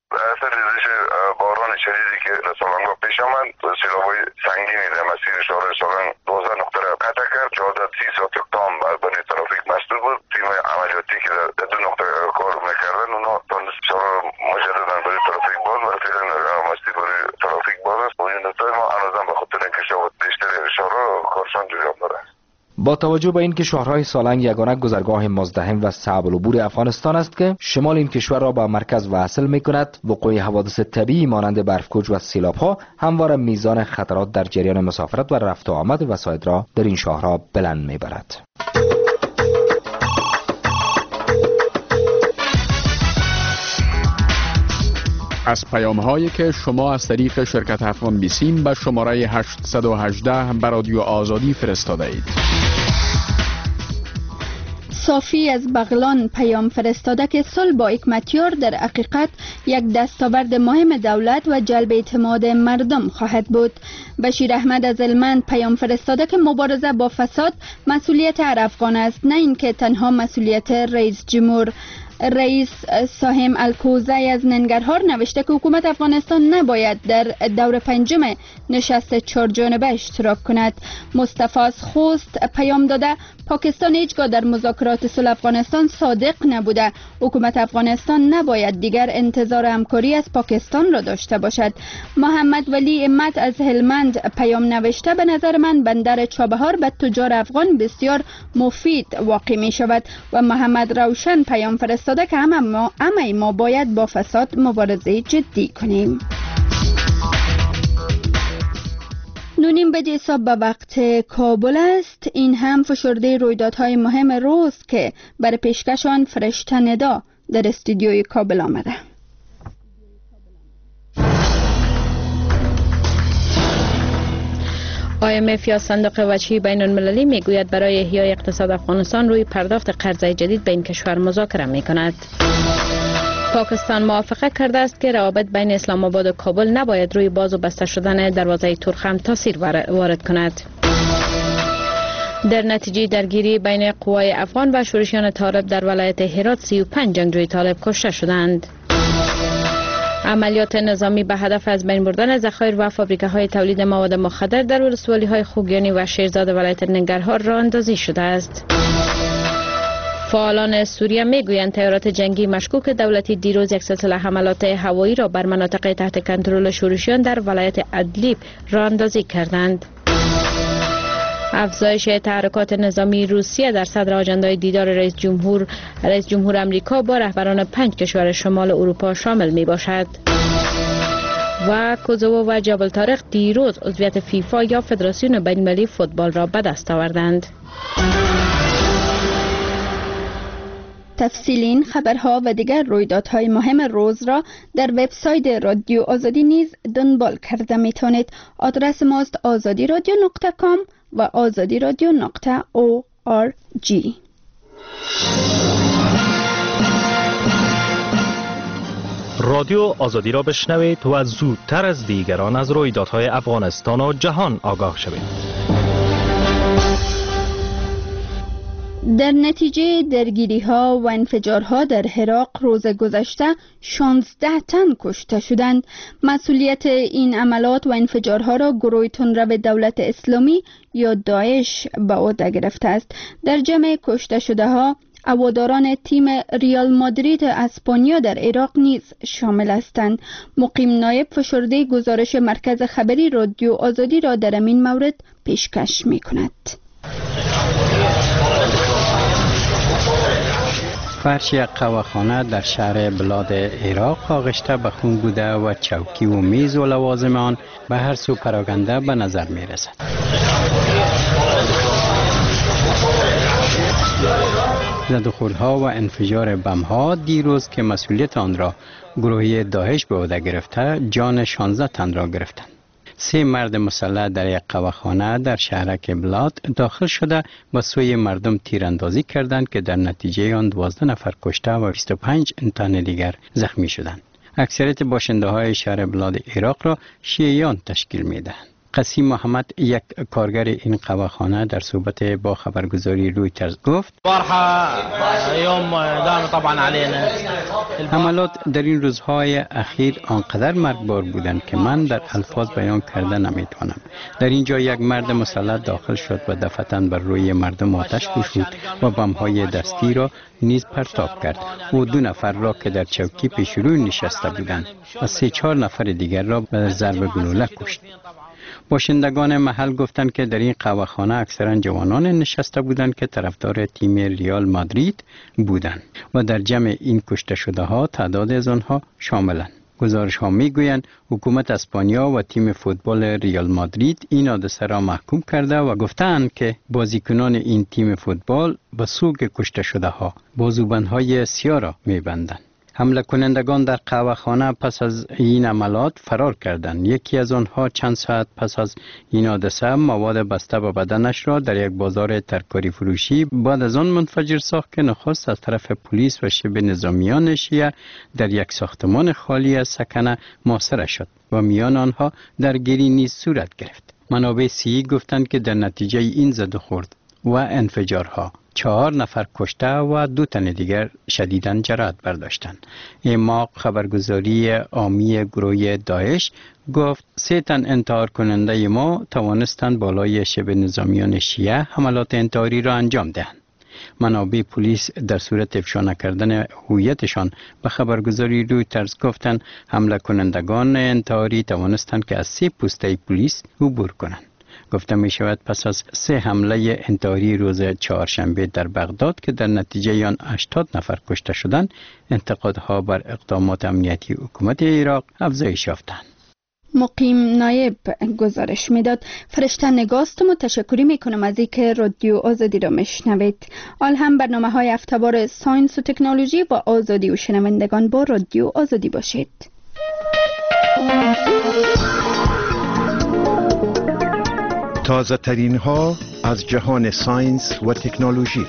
باران شدیدی که در سالنگ ها پیش آمد، سیلاب‌های سنگینی در مسیر شهر سالنگ دوازده نقطه را قطع کرد. چهارده سی ساعت تام بر ترافیک مسدود بود. تیم عملیاتی که در دو نقطه کار میکردن اونا تونست شهر مجددا برای ترافیک باز و فعلا مسیر برای ترافیک باز است. و این نقطه ما هنوزم به خاطر اینکه شهر بیشتر شهر کارشان جریان داره. با توجه به اینکه شهرهای سالنگ یگانه گذرگاه مزدحم و صعب العبور افغانستان است که شمال این کشور را با مرکز وصل می‌کند، وقوع حوادث طبیعی مانند برف‌کوچ و سیلاب‌ها همواره میزان خطرات در جریان مسافرت و رفت و آمد وسایط را در این شهرها بلند می‌برد. از پیام‌هایی که شما از طریق شرکت افغان بیسیم به شماره هشت یک هشت به رادیو آزادی فرستاده اید. صافی از بغلان پیام فرستاده که صلح با حکمتیار در حقیقت یک دستاورد مهم دولت و جلب اعتماد مردم خواهد بود. بشیر احمد از هلمند پیام فرستاده که مبارزه با فساد مسئولیت هر افغان است، نه اینکه تنها مسئولیت رئیس جمهور. رئیس ساهم الکوزی از ننگرهار نوشته که حکومت افغانستان نباید در دور پنجم نشست چهارجانبه اشتراک کند. مصطفی از خوست پیام داده پاکستان هیچگاه در مذاکرات صلح افغانستان صادق نبوده. حکومت افغانستان نباید دیگر انتظار همکاری از پاکستان را داشته باشد. محمد ولی امت از هلمند پیام نوشته به نظر من بندر چابهار به تجار افغان بسیار مفید واقع می شود. و محمد روشن پیام فرستاده که همه ما, همه ما باید با فساد مبارزه جدی کنیم. نونیم بجه صبح به وقت کابل است. این هم فشرده رویدادهای مهم روز که بر پیشکش آن فرشته ندا در استودیوی کابل آمده. آی ام اف یا صندوق وجهی بین المللی میگوید برای احیای اقتصاد افغانستان روی پرداخت قرضه جدید به این کشور مذاکره میکند. پاکستان موافقه کرده است که روابط بین اسلام آباد و کابل نباید روی باز و بسته شدن دروازه ترخم تاثیر وارد کند. در نتیجه درگیری بین قوای افغان و شورشیان طالب در ولایت هرات سی و پنج جنگجوی طالب کشته شدند. عملیات نظامی به هدف از بین بردن ذخایر و فابریکه‌های تولید مواد مخدر در ولسوالی‌های خوگیانی و شیرزاد ولایت ننگرهار راه اندازی شده است. فعالان سوریه میگویند تیارات جنگی مشکوک دولتی دیروز یک سلسله حملات هوایی را بر مناطق تحت کنترل شورشیان در ولایت ادلیب راه اندازی کردند. افزایش تحرکات نظامی روسیه در صدر آجندای دیدار رئیس جمهور رئیس جمهور امریکا با رهبران پنج کشور شمال اروپا شامل می باشد. و کوزوو و جبل طارق دیروز عضویت فیفا یا فدراسیون بین‌المللی فوتبال را به دست آوردند. تفصیل این خبرها و دیگر رویدادهای مهم روز را در وبسایت رادیو آزادی نیز دنبال کرده میتونید. آدرس ماست آزادی رادیو نقطه کام و آزادی رادیو نقطه او آر جی. رادیو آزادی را بشنوید و زودتر از دیگران از رویدادهای افغانستان و جهان آگاه شوید. در نتیجه درگیری ها و انفجارها در عراق روز گذشته شانزده تن کشته شدند. مسئولیت این عملات و انفجارها را گروه تندرو دولت اسلامی یا داعش به عهده گرفته است. در جمع کشته شده ها هواداران تیم ریال مادرید اسپانیا در عراق نیز شامل هستند. مقیم نایب فشرده گزارش مرکز خبری رادیو آزادی را در این مورد پیشکش می کند. فرش یک قهوه‌خانه در شهر بلاد عراق آغشته به خون بوده و چوکی و میز و لوازم آن به هر سو پراکنده به نظر می رسد. زدوخوردها و انفجار بم‌ها دیروز که مسئولیت آن را گروهی داعش به عهده گرفته جان شانزده تن را گرفتند. سه مرد مسلح در یک قهوه‌خانه در شهرک بلاد داخل شده به سوی مردم تیراندازی کردند که در نتیجه آن دوازده نفر کشته و بیست و پنج تن دیگر زخمی شدند. اکثریت باشنده های شهر بلاد عراق را شیعیان تشکیل میدهند. قسیم محمد یک کارگر این قهوه‌خانه در صحبت با خبرگزاری رویترز گفت حملات در این روزهای اخیر آنقدر مرگبار بودند که من در الفاظ بیان کرده نمیتوانم. در اینجا یک مرد مسلح داخل شد و دفعتاً بر روی مردم آتش گشود و بم‌های دستی را نیز پرتاب کرد. او دو نفر را که در چوکی پیش روی نشسته بودند و سه چهار نفر دیگر را به ضرب گلوله کشت. باشندگان محل گفتند که در این قهوه‌خانه اکثرا جوانان نشسته بودند که طرفدار تیم ریال مادرید بودند و در جمع این کشته شده ها تعداد از آنها شاملند. گزارش ها می گویند حکومت اسپانیا و تیم فوتبال ریال مادرید این حادثه را محکوم کرده و گفتند که بازیکنان این تیم فوتبال به سوگ کشته شده ها بازوبندهای سیاه را می بندند. حمله کنندگان در قهوه‌خانه پس از این عملات فرار کردند. یکی از آنها چند ساعت پس از این حادثه مواد بسته به بدنش را در یک بازار ترکاری فروشی بعد از آن منفجر ساخت که نخست از طرف پلیس و شبه نظامیان شیعه در یک ساختمان خالی از سکنه محاصره شد و میان آنها درگیری نیز صورت گرفت. منابع سی گفتند که در نتیجه این زد و خورد و انفجارها چهار نفر کشته و دو تن دیگر شدیداً جراحت برداشتند. اماق خبرگزاری عامی گروه داعش گفت سه تن انتحار کننده ما توانستند بالای شبه نظامیان شیعه حملات انتحاری را انجام دهند. منابع پلیس در صورت افشا نکردن هویتشان به خبرگزاری رویترز گفتند حمله کنندگان انتحاری توانستند که از سه پوسته پلیس عبور کنند. گفته می شود پس از سه حمله انتحاری روز چهارشنبه در بغداد که در نتیجه آن هشتاد نفر کشته شدند، انتقادها بر اقدامات امنیتی حکومت عراق افزایش یافتند. مقیم نایب گزارش میداد. فرشته نگاستم و تشکری میکنم از اینکه رادیو آزادی را میشنوید. آل هم برنامه های هفته‌وار ساینس و تکنولوژی با آزادی و شنوندگان با رادیو آزادی باشید. تازه ترین ها از جهان ساینس و تکنولوژی.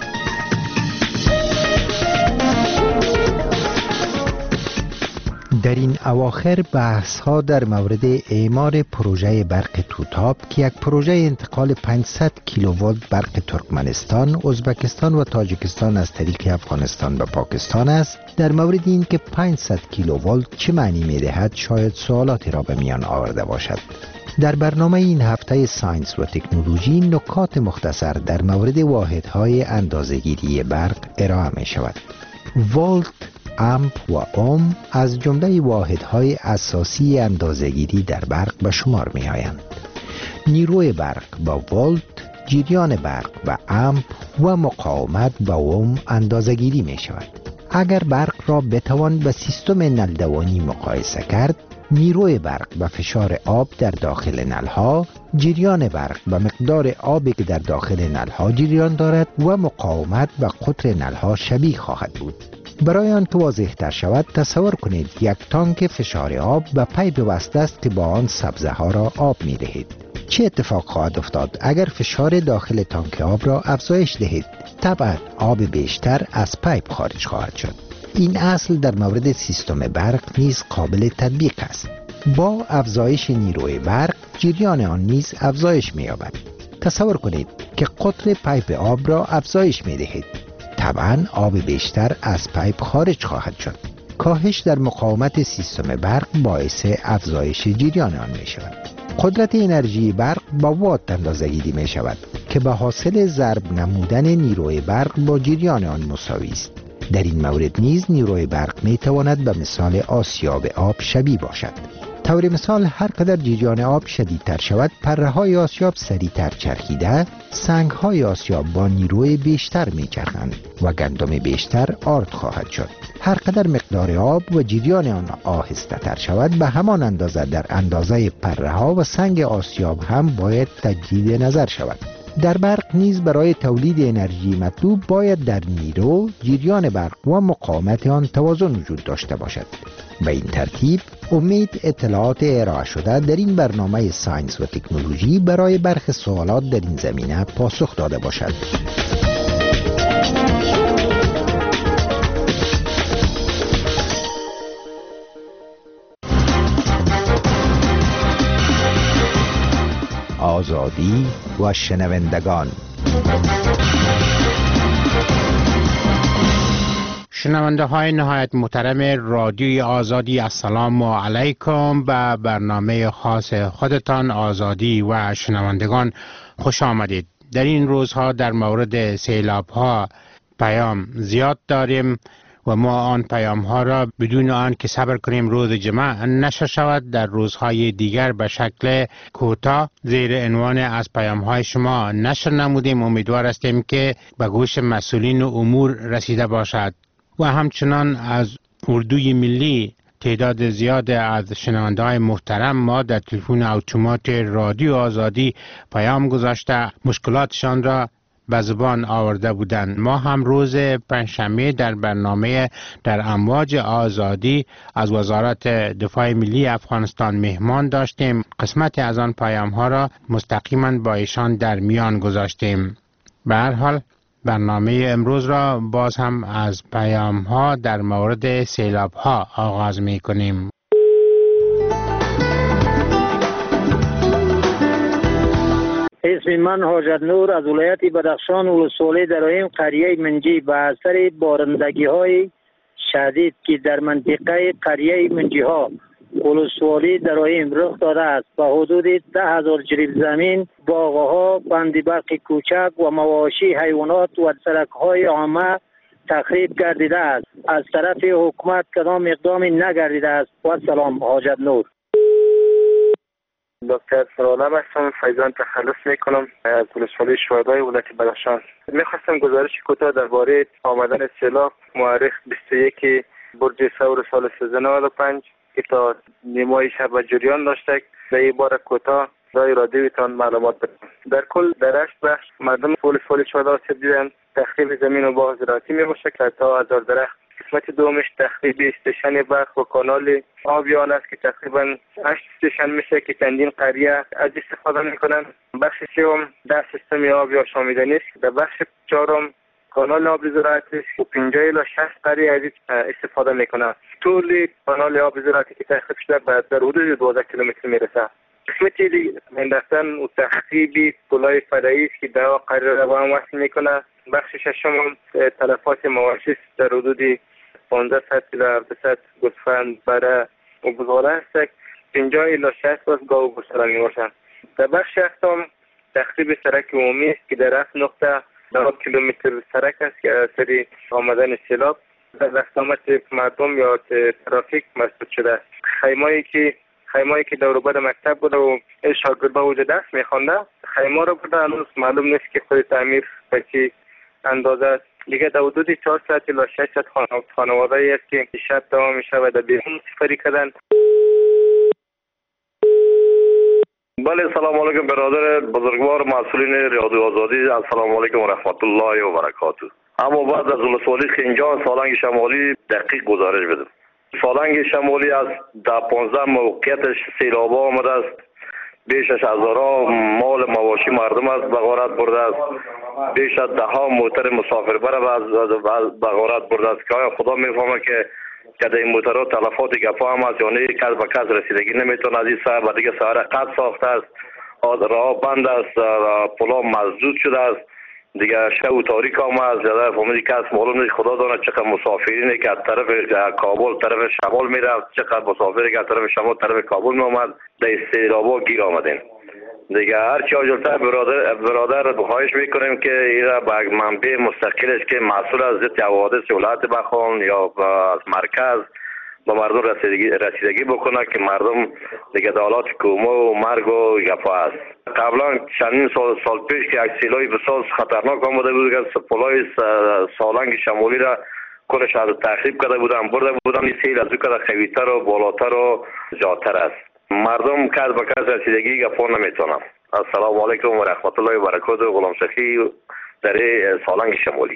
در این اواخر بحث ها در مورد اعمار پروژه برق توتاب که یک پروژه انتقال پانصد کیلوولت برق ترکمنستان، ازبکستان و تاجیکستان از طریق افغانستان به پاکستان است، در مورد این که پانصد کیلوولت چه معنی می دهد شاید سوالاتی را به میان آورده باشد. در برنامه این هفته ساینس و تکنولوژی نکات مختصر در مورد واحدهای اندازه‌گیری برق ارائه می شود. ولت، امپ و اوم از جمله واحدهای اساسی اندازه‌گیری در برق به شمار می آیند. نیروی برق با ولت، جریان برق با امپ و مقاومت با اوم اندازه‌گیری می شود. اگر برق را بتوان به سیستم نلدوانی مقایسه کرد، نیروی برق به فشار آب در داخل نلها، جریان برق به مقدار آبی که در داخل نلها جریان دارد و مقاومت به قطر نلها شبیه خواهد بود. برای آن که واضح تر شود تصور کنید یک تانک فشار آب به پیپ وصل است که با آن سبزه ها را آب می دهید. چه اتفاق خواهد افتاد اگر فشار داخل تانک آب را افزایش دهید؟ طبعا آب بیشتر از پیپ خارج خواهد شد. این اصل در مورد سیستم برق نیز قابل تطبیق است. با افزایش نیروی برق جریان آن نیز افزایش می‌یابد. تصور کنید که قطر پیپ آب را افزایش می‌دهید. طبعا آب بیشتر از پیپ خارج خواهد شد. کاهش در مقاومت سیستم برق باعث افزایش جریان آن می‌شود. قدرت انرژی برق با وات اندازه‌گیری می‌شود که به حاصل ضرب نمودن نیروی برق با جریان آن مساوی است. در این مورد نیز نیروی برق می تواند به مثال آسیاب آب شبیه باشد. طور مثال هر قدر جریان آب شدیدتر شود، پره های آسیاب سریعتر چرخیده، سنگ های آسیاب با نیروی بیشتر می چرخند و گندم بیشتر آرد خواهد شد. هر قدر مقدار آب و جریان آن آهسته تر شود، به همان اندازه در اندازه پره ها و سنگ آسیاب هم باید تجدید نظر شود. در برق نیز برای تولید انرژی مطلوب باید در نیرو، جریان برق و مقاومت آن توازن وجود داشته باشد. به این ترتیب امید اطلاعات ارائه شده در این برنامه ساینس و تکنولوژی برای برخی سوالات در این زمینه پاسخ داده باشد. آزادی و شنوندگان. شنونده های نهایت محترم رادیوی آزادی، السلام علیکم. به برنامه خاص خودتان آزادی و شنوندگان خوش آمدید. در این روزها در مورد سیلاب ها پیام زیاد داریم و ما آن پیام ها را بدون آن که صبر کنیم روز جمعه نشر شود در روزهای دیگر به شکل کوتاه زیر عنوان از پیام های شما نشر نمودیم. امیدوار هستیم که به گوش مسئولین و امور رسیده باشد. و همچنان از اردوی ملی تعداد زیاد از شنونده های محترم ما در تلفن اتومات رادیو آزادی پیام گذاشته مشکلاتشان را به زبان آورده بودند. ما هم روز پنجشنبه در برنامه در امواج آزادی از وزارت دفاع ملی افغانستان مهمان داشتیم. قسمتی از آن پیام ها را مستقیما با ایشان در میان گذاشتیم. به هر حال برنامه امروز را باز هم از پیام ها در مورد سیلاب ها آغاز می کنیم. اسم من حاجت نور از ولایت بدخشان ولسوالی درایم قریه منجی به اثر بارندگی های شدید که در منطقه قریه منجی ها ولسوالی درایم رخ داده است به حدود ده هزار جریب زمین، باغها، بند برق کوچک و مواشی حیوانات و سرک های عامه تخریب گردیده است. از طرف حکومت کدام اقدامی نگردیده است. و سلام. حاجت نور. دکتر سرالم هستم. فیضان تخلص میکنم از ولسوالی شهدای ولایت بدخشان. میخواستم گزارش کوتاه درباره آمدن سیلاب مورخ بیست و یک برج ثور سال سیزده نود و پنج که تا نیمای شب جریان داشته. در این بار کوتاه رای رادیویتان معلومات بدم. در کل در هشت بخش مردم ولسوالی شهدا آسیب دیدند. تخریب زمین و باغ زراعتی میباشه که تا هزار درخت. قسمت دومش تخریب استیشن برق و کانال آبیان است که تقریبا هشت استیشن میشه که چندین قریه از استفاده میکنن. بخش سوم ده سیستم آب یا شامیدنی است. در بخش چهارم کانال آب زراعتی است که پنجاه الی شصت قریه از استفاده میکنن. طول کانال آب زراعتی که تخریب شده در حدود دوازده کیلومتر میرسه. قسمت انداختن و تخریب پلای فرعی است که دو قریه را با هم وصل میکنه. بخش ششم تلفات مواشی در حدود پانزده الی هفتصد گوسفند بره و بزغاله است. پنجاه الی شصت باز گاو و گوسفند میباشند. در بخش هفتم تخریب سرک عمومی است که در هفت نقطه دو کیلومتر سرک است که اثر آمدن سیلاب در رفتامت مردم یا ترافیک مسدود شده است. خیمایی که خیمایی که دور و بر مکتب بوده و شاگردها وجود دست میخوانده خیمه رو بوده هنوز معلوم نیست که خود تعمیر به چی اندازه است. دیگه در حدود چهارصد الی ششصد خانواده است که شب دوام میشه و در بیرون سفری کردن. بله سلام علیکم برادر بزرگوار مسئولین رادیو آزادی. السلام علیکم و رحمت الله و برکاته. اما بعد از ولسوالی خنجان سالنگ شمالی دقیق گزارش بدم. سالنگ شمالی از در پانزده موقعیتش سیلاب آمده است. بیش از هزارها مال مواشی مردم است به غارت برده است. بیش از ده ها موتر مسافربر به غارت برده است که آیا خدا میفهمه که که در این موترها تلفات گپا هم است یا نه کس به کس رسیدگی نمیتونه. از این سر و دیگه سر قطع ساخته است. راه بند است. پلا مسدود شده است. دیگه شب و تاریک هم است. زیاده فهمیدی کس معلوم نیست. خدا داند چقدر مسافرینه که از طرف کابل طرف شمال میرفت، چقدر مسافری که از طرف شمال طرف کابل میآمد در سیلابا گیر آمدین. دیگه هر چی عجلتر برادر برادر بخواهش میکنیم که ایرا به منبع مستقل است که مسئول از ضد حوادث ولایت بخون یا از مرکز با مردم رسیدگی رسیدگی بکنه که مردم دیگه در حالات کومه و مرگ و گپا است. قبلا چندین سال سال پیش که یک سیلای بسیار خطرناک آمده بود که پلای سالنگ شمالی را کلش از تخریب کرده بودن برده بودن. این سیل از او که خویتر و بالاتر و جاتر است. مردم کس به کس رسیدگی گپا نمیتونن. السلام علیکم و رحمت الله و برکاته. غلام شفیع در سالنگ شمالی.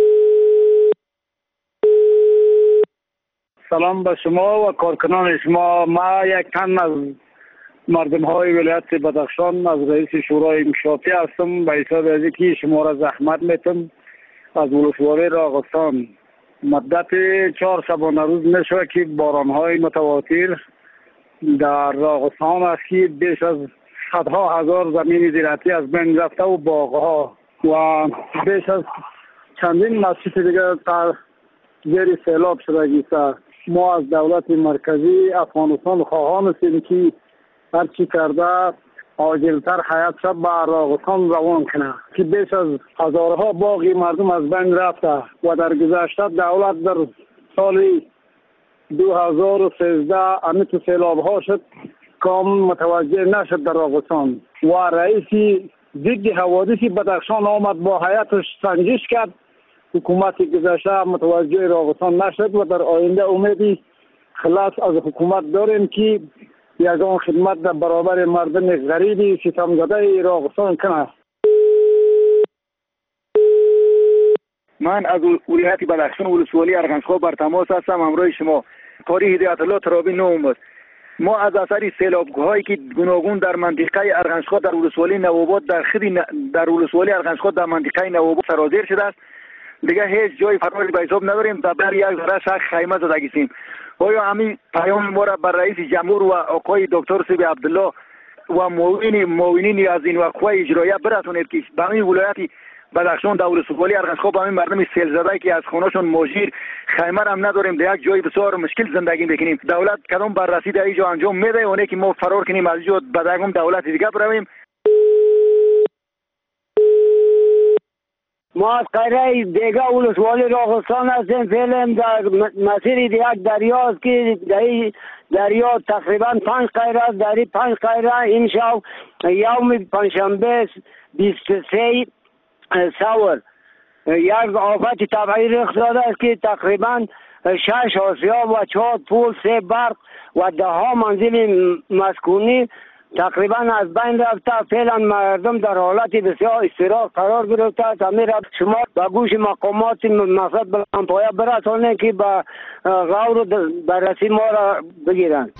سلام به شما و کارکنان شما. ما یک تن از مردم های ولایت بدخشان از رئیس شورای انکشافی هستم. به حساب از اینکه شما را زحمت میتم از ولسوالی راغستان مدت چهار شبانه روز میشه که باران های متواتر در راغستان است که بیش از صدها هزار زمین زراعتی از بین رفته و باغها و بیش از چندین مسجد دیگر در زیر سیلاب شده گیسته. ما از دولت مرکزی افغانستان خواهان هستیم که هر چی کرده عاجلتر حیات شب به راغستان روان کنه که بیش از هزارها باغی مردم از بین رفته و در گذشته دولت در سال دو هزار و سیزده امیت سیلاب ها شد کام متوجه نشد در راغستان و رئیس ضد حوادث بدخشان آمد با حیاتش سنجش کرد. حکومت گذشته متوجه راغستان نشد و در آینده امیدی خلاص از حکومت داریم که یگان خدمت در برابر مردم غریبی ستمزده راغستان کنه. من از ولایت بدخشان ولسوالی ارغنجخواه بر تماس هستم همراه شما. قاری هدایت الله ترابی نوم است. ما از اثر سیلاب‌هایی که گوناگون در منطقه ارغنجخواه در ولسوالی نوآباد در خدی در ولسوالی ارغنجخواه در منطقه نوآباد سرازیر شده است، دیگه هیچ جای فراری به حساب نداریم تا بر یک ذره شخص خیمه زدگیسیم. آیا همین پیام ما را بر رئیس جمهور و آقای دکتر سیب عبدالله و معاونین معاونین از این وقفه اجراییه برسونید که به همین ولایت بدخشان در ولسوالی ارغنجخواه به همین مردم سیل زده که از خونه‌شون ماجیر خیمه هم نداریم، در یک جای بسیار مشکل زندگی میکنیم. دولت کدام بررسی در اینجا انجام میده اونه که ما فرار کنیم از اینجا به دگم دولت دیگه برویم؟ ما از قریه دیگه ولسوالی راغستان هستیم. فعلا در مسیر یک دریاست که در دریا تقریبا پنج قیره است. در این پنج قیره این شب یوم پنجشنبه بیست و سه سور یک آفت طبیعی رخ داده است که تقریبا شش آسیاب و چهار پول، سه برق و ده ها منزل مسکونی تقریبا از بین رفته. فعلا مردم در حالت بسیار اضطراب قرار گرفته است. امیر شما به گوش مقامات مقصد بلندپایه برسانید که به غور بررسی ما را بگیرند.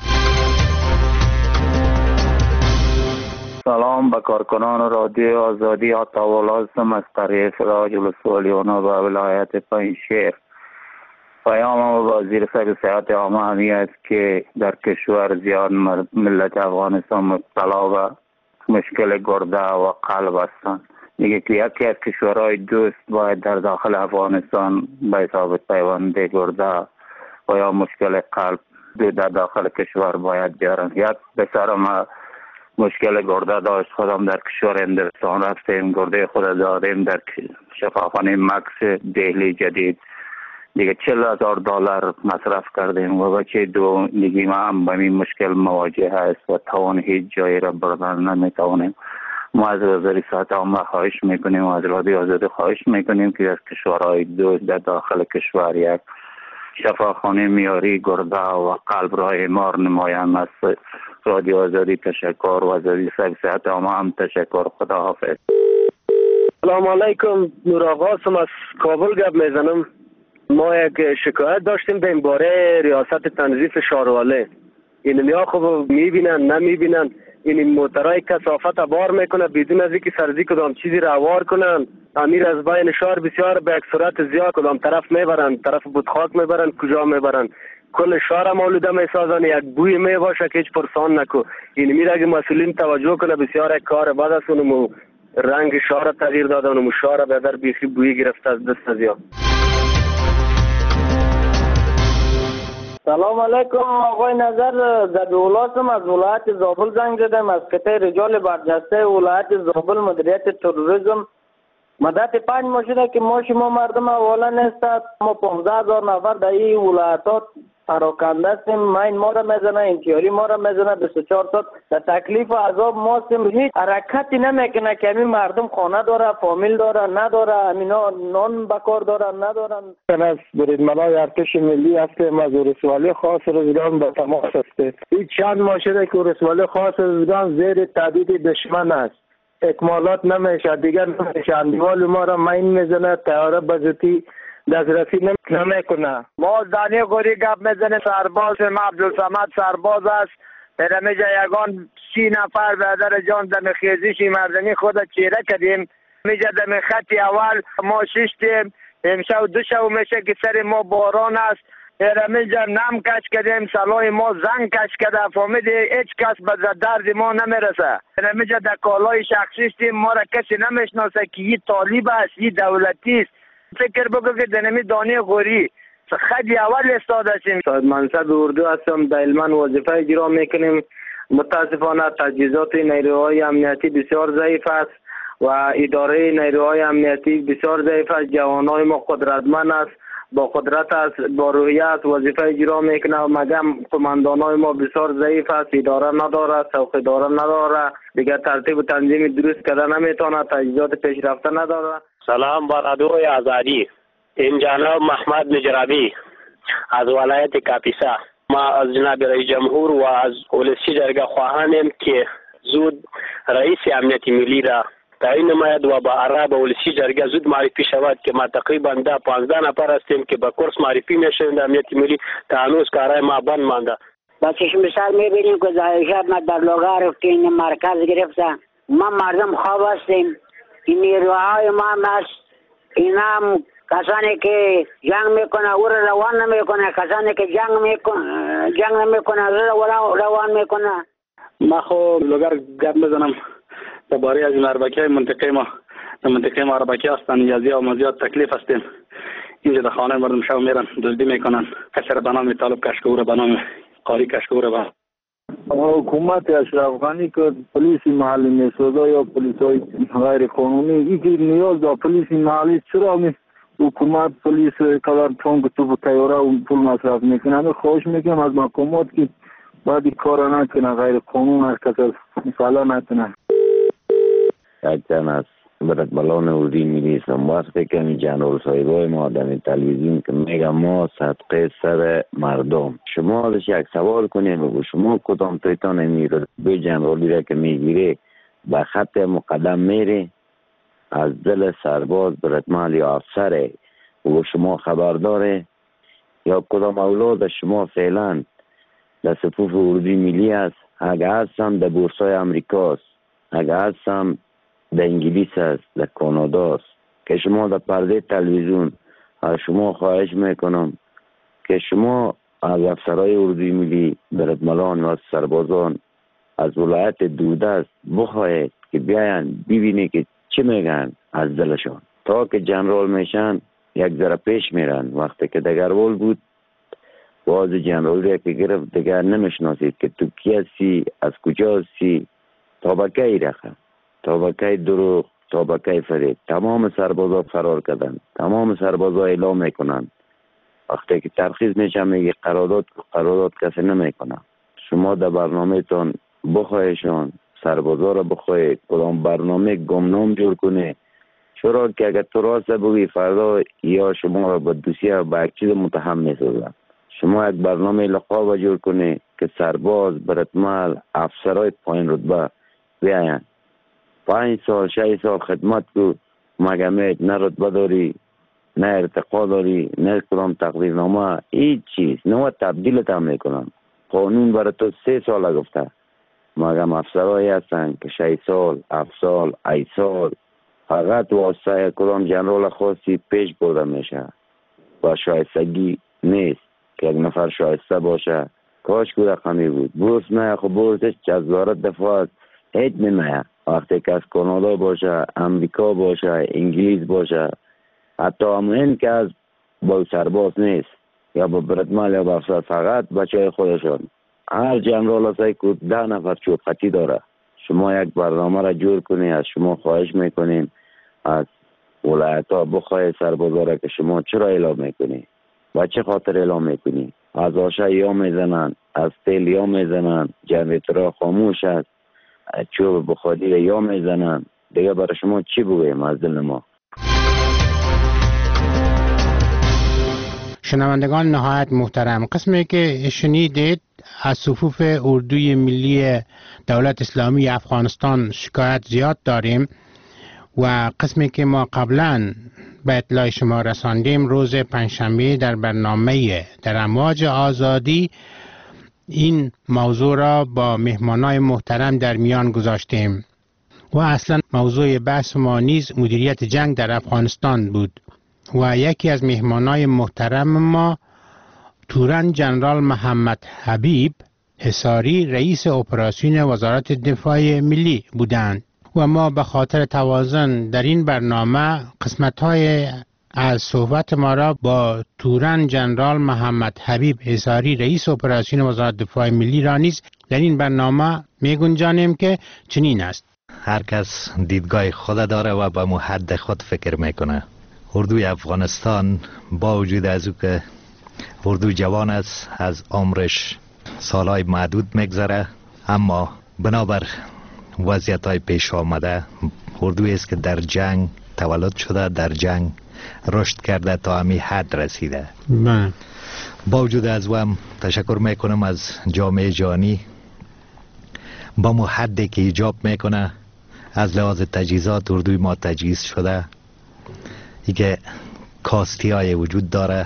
سلام به کارکنان رادیو آزادی. آتاوال هستم از طریق راج ولسوالی اونا به ولایت پنجشیر. پیام وزیر صحت عامه همی است که در کشور زیاد ملت افغانستان مبتلا به مشکل گرده و قلب هستند. میگه که یکی از کشورهای دوست باید در داخل افغانستان به حساب پیوند گرده و یا مشکل قلب در داخل کشور باید بیارن. یک بسرم مشکل گرده داشت، خودم در کشور هندوستان رفتیم، گرده خود دادیم در شفاخانه مکس دهلی جدید، دیگه چل هزار دلار مصرف کردیم و بچه دو دیگه ما هم با این مشکل مواجه هست و توان هیچ جایی را بردن نمیتوانیم. ما از وزیر صحت عامه خواهش میکنیم و از رادیو آزادی خواهش میکنیم که از کشورهای دوست در داخل کشور یک شفاخانه میاری گرده و قلب را اعمار نمایان است. رادیو آزادی تشکر، وزیر صحت عامه هم تشکر. خدا حافظ. سلام علیکم، نور آقا هستم از کابل گپ میزنم. ما یک شکایت داشتیم به این باره ریاست تنظیف شارواله. اینمیا خب میبینن نمیبینن، این موترهای کثافت بار میکنه بدون از اینکه سرزی کدام چیزی را وار کنن. امیر از بین شهر بسیار به یک صورت زیاد کدام طرف میبرن، طرف بودخاک میبرن، کجا میبرن، کل شهر هم آلوده میسازن. یک بوی میباشه که هیچ پرسان نکو. این میره اگه مسئولین توجه کنه بسیار یک کار بعد است. اونمو رنگ شهر تغییر داده، اونمو شهر به در بیخی بوی گرفته از دست زیاد. سلام علیکم آقای نظر، زبیولاسم از ولایت زابل زنگ زدم، از قطعه رجال برجسته ولایت زابل مدیریت تروریسم. مدت پنج ماه شده که ما شما مردم اولا نیستد. ما پانزده هزار نفر در این ولایتات پراکنده هستیم. مین ما را میزنه، انتیاری ما را میزنه، بیست و چهار ساعت در تکلیف و عذاب ما هستیم. هیچ حرکتی نمیکنه که همین مردم خانه داره، فامیل داره، نداره، همینا نان بکار داره، ندارن. از بریدمنای ارتش ملی هستیم، از ولسوالی خاص رزگان به تماس هستیم. این چند ماه شده که ولسوالی خاص رزگان زیر تهدید دشمن است. اکمالات نمیشه، دیگر نمیشه. اندیوال ما را مین میزنه، تیاره بزرگی دسترسی نمیکنه. ما دانی غوری گپ میزنه. سرباز ما عبدالصمد سرباز است. درمیجا یگان سی نفر برادر جان دم خیزیشی مردمی خود چیره کردیم. میجا دم خطی اول ما ششتیم. امشب دو شب میشه که سر ما باران است. درمیجا نم کش کردیم، سلای ما زنگ کش کرده. فهمیدی هیچ کس به درد ما نمیرسه. درمیجا در کالای شخصیستیم، ما را کسی نمیشناسه که یه طالب است، یه دولتی است. فکر بگو که دنمی دانی غوری خیلی اول استاده شیم. صاحب منصب اردو هستم، در علمان وظیفه اجرا میکنیم. متاسفانه تجهیزات نیروهای امنیتی بسیار ضعیف است و اداره نیروهای امنیتی بسیار ضعیف است. جوانای ما قدرتمند است، با قدرت است، با روحیه وظیفه اجرا میکنه و مگم قماندانای ما بسیار ضعیف است. اداره نداره، سوق اداره نداره، دیگر ترتیب و تنظیم درست کرده نمیتونه، تجهیزات پیشرفته نداره. سلام بر رادیوی آزادی. این جناب محمد نجرابی از ولایت کاپیسا. ما از جناب رئیس جمهور و از ولسی جرگه خواهانیم که زود رئیس امنیت ملی را تعیین نماید و با عرب ولسی جرگه زود معرفی شود که ما تقریبا ده پانزده نفر هستیم که با کورس معرفی میشن در امنیت ملی. تا هنوز کارهای ما بند مانده. با چشم مثال میبینیم که شب ما در لوگارف که این مرکز گرفته، ما مردم خواب هستیم. این نیروهای ما هست، اینا کسانی که جنگ میکنه او را روان نمیکنه، کسانی که جنگ میکنه جنگ نمیکنه او را روان میکنه. ما خو لوگر گپ بزنم درباره از این اربکی منطقه ما. در منطقه ما اربکی هستن، یزی و مزیات تکلیف هستیم. اینجا در خانه مردم شب میرن دزدی میکنن، کسی را به نام طالب کشکو را به نام قاری کشکو را به حکومت اشرف غنی که پلیس محلی میسازه یا پلیس های غیر قانونی، این که نیاز دا پلیس محلی چرا می حکومت پلیس کلار چون که تو تیاره و پول مصرف میکنه. همه خواهش میکنم از محکومات که بعد کار نکنه، غیر قانون هر کس مثلا نکنه. یک تن از برادران اردوی ملی وقتی که می جنرال صاحبای ما در تلویزیون که میگه ما صدقه سر مردم، شما ازش یک سوال کنیم بگو شما کدام تویتان میره به جنرالی را که میگیره به خط مقدم میره از دل سرباز برتمال یا افسره و شما خبر داره، یا کدام اولاد شما فعلا در صفوف اردوی ملی است؟ اگه هستم در بورسای امریکاست، اگه هستم در انگلیس است، در کانادا است، که شما در پرده تلویزیون از شما خواهش میکنم که شما از افسرهای اردوی ملی برادران و سربازان از ولایت دودست بخواهید که بیاین ببینی که چی میگن از دلشان. تا که جنرال میشن یک ذره پیش میرن. وقتی که دگرول بود باز جنرالی که گرفت دیگر نمیشناسید که تو کی هستی، از کجا هستی، طابقه رقم، طابقه دروغ، طابقه فرید. تمام سربازا فرار کردن، تمام سربازا اعلام میکنن. وقتی که ترخیص میشن میگه قرارداد قرارداد کسی نمیکنه. شما در برنامه تان بخواهشان سربازا را بخواهید کدام برنامه گمنام جور کنه، چرا که اگر تو راست بگی فردا یا شما را به دوسیه به یک چیز متهم میسازن. شما یک برنامه لقاب جور کنه که سرباز برتمال افسرهای پایین رتبه بیاین پنج سال شش سال خدمت کو، مگه میت نه رتبه داری نه ارتقا داری نه کدام تقدیرنامه هیچ چیز نه تبدیل هم میکنن. قانون برای تو سه سال گفته، مگه افسرهایی هستن که شش سال هفت سال ای سال فقط واسطه کدام جنرال خاصی پیش برده میشه و شایستگی نیست که یک نفر شایسته باشه. کاش که رقمی بود. بورس نه خب بورسش از وزارت دفاع هیچ نمیه. وقتی که از کانادا باشه، امریکا باشه، انگلیس باشه، حتی همین که از با سرباز نیست یا با برادمال یا با افسر، فقط بچه های خودشان. هر جنرال هستی که ده نفر چوبخطی داره. شما یک برنامه را جور کنی. از شما خواهش میکنیم از ولایت ها بخواهی سربازا را که شما چرا اعلام میکنی، با چه خاطر اعلام میکنی. از آشه یا میزنن، از تیل یا میزنن، جنریتورها خاموش است، چوب بخاری یا میزنن. دیگه برای شما چی بگویم از دل ما؟ شنوندگان نهایت محترم، قسمی که شنیدید از صفوف اردوی ملی دولت اسلامی افغانستان شکایت زیاد داریم و قسمی که ما قبلا به اطلاع شما رساندیم روز پنجشنبه در برنامه در امواج آزادی این موضوع را با مهمانای محترم در میان گذاشتیم و اصلا موضوع بحث ما نیز مدیریت جنگ در افغانستان بود و یکی از مهمانای محترم ما تورن جنرال محمد حبیب حصاری رئیس اپراسیون وزارت دفاع ملی بودند و ما به خاطر توازن در این برنامه قسمت‌های از صحبت ما را با تورن جنرال محمد حبیب حصاری رئیس اپراسیون وزارت دفاع ملی را نیز در این برنامه می گنجانیم که چنین است. هر کس دیدگاه خود داره و به حد خود فکر میکنه. اردوی افغانستان با وجود از او که اردو جوان است، از عمرش سالهای معدود میگذره، اما بنابر وضعیت های پیش آمده اردوی است که در جنگ تولد شده، در جنگ رشد کرده، تا همی حد رسیده. من. با وجود از او هم تشکر میکنم از جامعه جهانی با مو حدی که ایجاب میکنه از لحاظ تجهیزات اردوی ما تجهیز شده، ای که کاستی های وجود داره،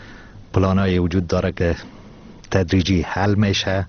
پلان های وجود داره که تدریجی حل میشه،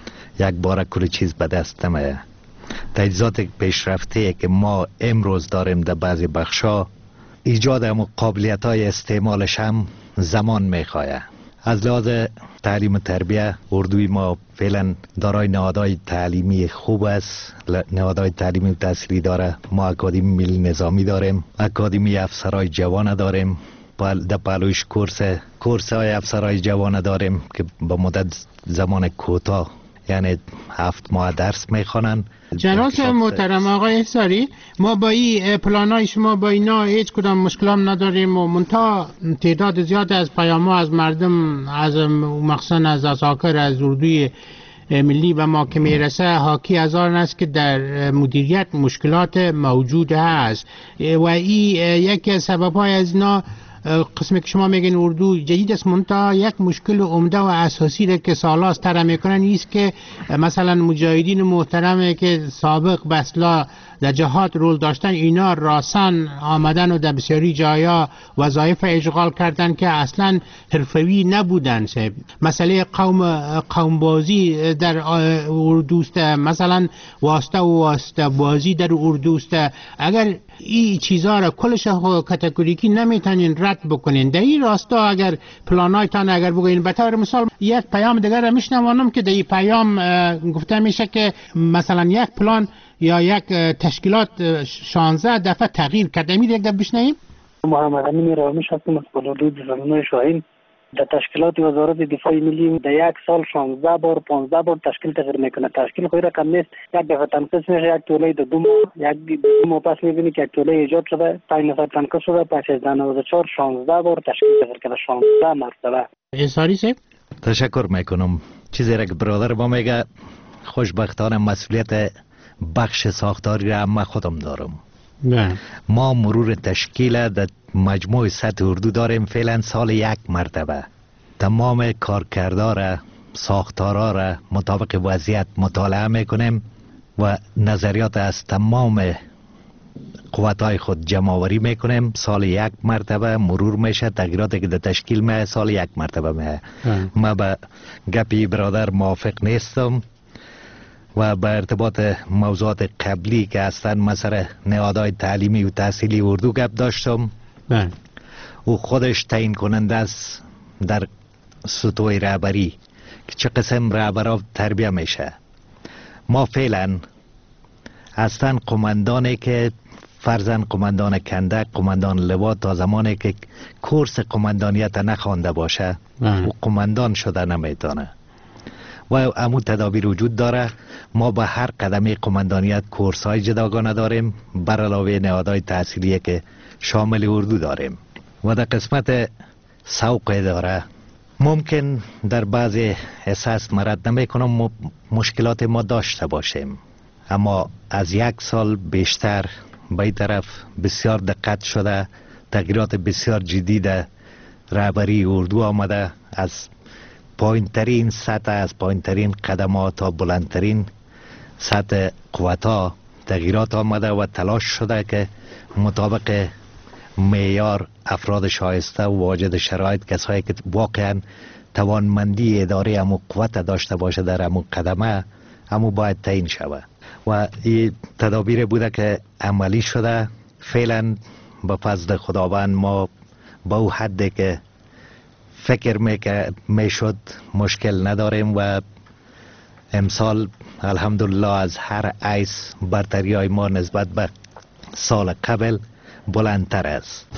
یک بار کل چیز به دست نمیه. تجهیزات پیشرفته که ما امروز داریم در بعضی بخشا، ایجاد هم قابلیت های استعمالش هم زمان میخواه. از لحاظ تعلیم و تربیه اردوی ما فعلا دارای نهادهای تعلیمی خوب است، نهادهای تعلیمی و تحصیلی داره. ما اکادمی ملی نظامی داریم، اکادمی افسرهای جوان داریم، در پهلویش کورس کورس های افسرهای جوان داریم که با مدت زمان کوتاه، یعنی هفت ماه درس میخوانن. جناب محترم آقای احصاری، ما با این پلانای شما با اینا هیچ کدام مشکلام نداریم و منتها تعداد زیاد از پیام‌ها از مردم، از مخصوصا از اساکر از اردوی ملی و ما که میرسه حاکی از آن است که در مدیریت مشکلات موجود هست و این یکی از سبب‌های از اینا قسمی که شما میگین اردو جدید است، منتها یک مشکل عمده و اساسی را که سالاست تر میکنن ایست که مثلا مجاهدین محترمه که سابق به اصطلاح در جهاد رول داشتن، اینا راسن آمدن و در بسیاری جایا وظایف اشغال کردن که اصلا حرفوی نبودن. مسئله قوم قوم بازی در اردوست، مثلا واسطه و واسطه بازی در اردوست. اگر این چیزها را کلش کاتگوریکی نمیتونین رد بکنین، در این راستا اگر پلانایتان اگر بگوین، به طور مثال یک پیام دیگر را میشنوانم که در این پیام گفته میشه که مثلا یک پلان یا یک تشکیلات شانزده دفعه تغییر کرده. میده یک دفعه بشنویم. محمد امین رامیش هستم از حدود زمینای شاهین. در تشکیلات وزارت دفاع ملی در یک سال شانزده بار پانزده بار تشکیل تغییر میکنه. تشکیل خود رقم نیست، یک دفعه تنقیص میشه، یک توله در دو ماه، یک دو ماه پس میبینی که یک توله ایجاد شده، پنج نفر تنقیص شده، پس از نود و چهار شانزده بار تشکیل تغییر کرده، شانزده مرتبه. انصاری صاحب تشکر میکنم. چیزی را که برادر ما میگه، خوشبختانه مسئولیت بخش ساختاری را ما خودم دارم. نه. ما مرور تشکیل در مجموع سطح اردو داریم فعلا سال یک مرتبه. تمام کارکردها را، ساختارها را مطابق وضعیت مطالعه میکنیم و نظریات از تمام قوتهای خود جمع آوری میکنیم. سال یک مرتبه مرور میشه، تغییراتی که در تشکیل میه سال یک مرتبه میه. ما به گپی برادر موافق نیستم و به ارتباط موضوعات قبلی که هستن مثلا نهادهای تعلیمی و تحصیلی اردو گپ داشتم. بله. او خودش تعیین کننده است در سطوح رهبری که چه قسم رهبرا تربیه میشه. ما فعلا هستن قماندانی که فرزن قماندان کندک، قماندان لوا، تا زمانی که کورس قماندانیت نخوانده باشه و قماندان شده نمیتونه و امو تدابیر وجود داره. ما به هر قدمی قماندانیت کورس های جداگانه داریم بر علاوه نهادهای تحصیلی که شامل اردو داریم و در قسمت سوق داره. ممکن در بعضی احساس مرد نمی کنم مشکلات ما داشته باشیم، اما از یک سال بیشتر به این طرف بسیار دقت شده، تغییرات بسیار جدید رهبری اردو آمده. از پایین ترین سطح، از پایین ترین قدمات تا بلندترین سطح قوتا تغییرات آمده و تلاش شده که مطابق معیار افراد شایسته و واجد شرایط، کسایی که واقعا توانمندی اداره امو قوت داشته باشه در امو قدمه، امو باید تعیین شود و این تدابیر بوده که عملی شده. فعلا با فضل خداوند ما با او حدی که فکر میشد مشکل نداریم و امسال الحمدلله از هر عیس برتری های ما نسبت به سال قبل بلندتر است.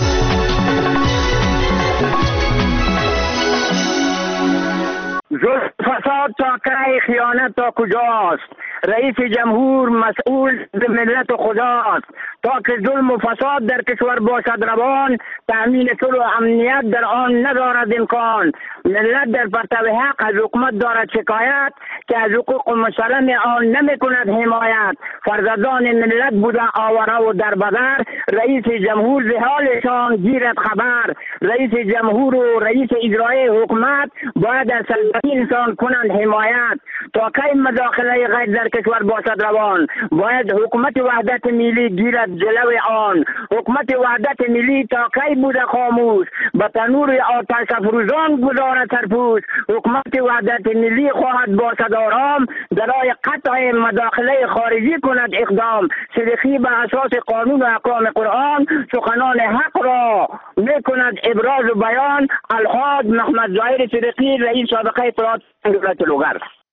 ظلم فساد تا کی، خیانت تا کجاست؟ رئیس جمهور مسئول ملت خداست. تا که ظلم و فساد در کشور باشد روان، تأمین صلح و امنیت در آن ندارد امکان. ملت در پرتو حق از حکومت دارد شکایت، که از حقوق مسلم آن نمی کند حمایت. فرزندان ملت بوده آواره و دربدر، رئیس جمهور ز حالشان گیرد خبر. رئیس جمهور و رئیس اجرایی حکومت باید از سرزمینشان کنند حمایت. تا کی مداخله غیر در کشور باشد روان. باید حکومت وحدت ملی گیرد جلو آن. حکومت وحدت ملی تا کی بوده خاموش، به تنور آتش افروزان گذارد سرپوش. حکومت وحدت ملی خواهد باشد آرام، درای قطع مداخله خارجی کند اقدام. صدیقی به اساس قانون و احکام قرآن سخنان حق را می کند ابراز و بیان. الحاج محمد ظاهر صدیقی، رئیس سابقه اطلاعات دولت لوگر.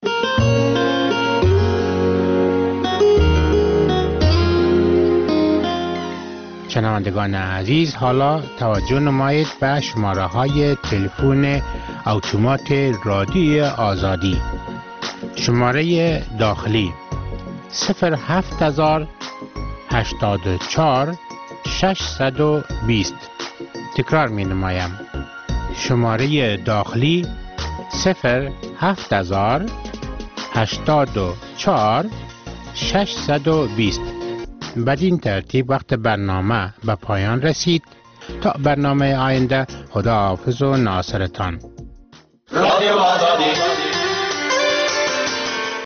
شنوندگان عزیز، حالا توجه نمایید به شماره های تلفن اتومات رادیوی آزادی. شماره داخلی صفر هفت هزار هشتاد و چهار ششصد و بیست. تکرار می نمایم. شماره داخلی صفر هفت هزار هشتاد و چهار ششصد و بیست. بدین ترتیب وقت برنامه به پایان رسید. تا برنامه آینده، خدا حافظ و ناصرتان.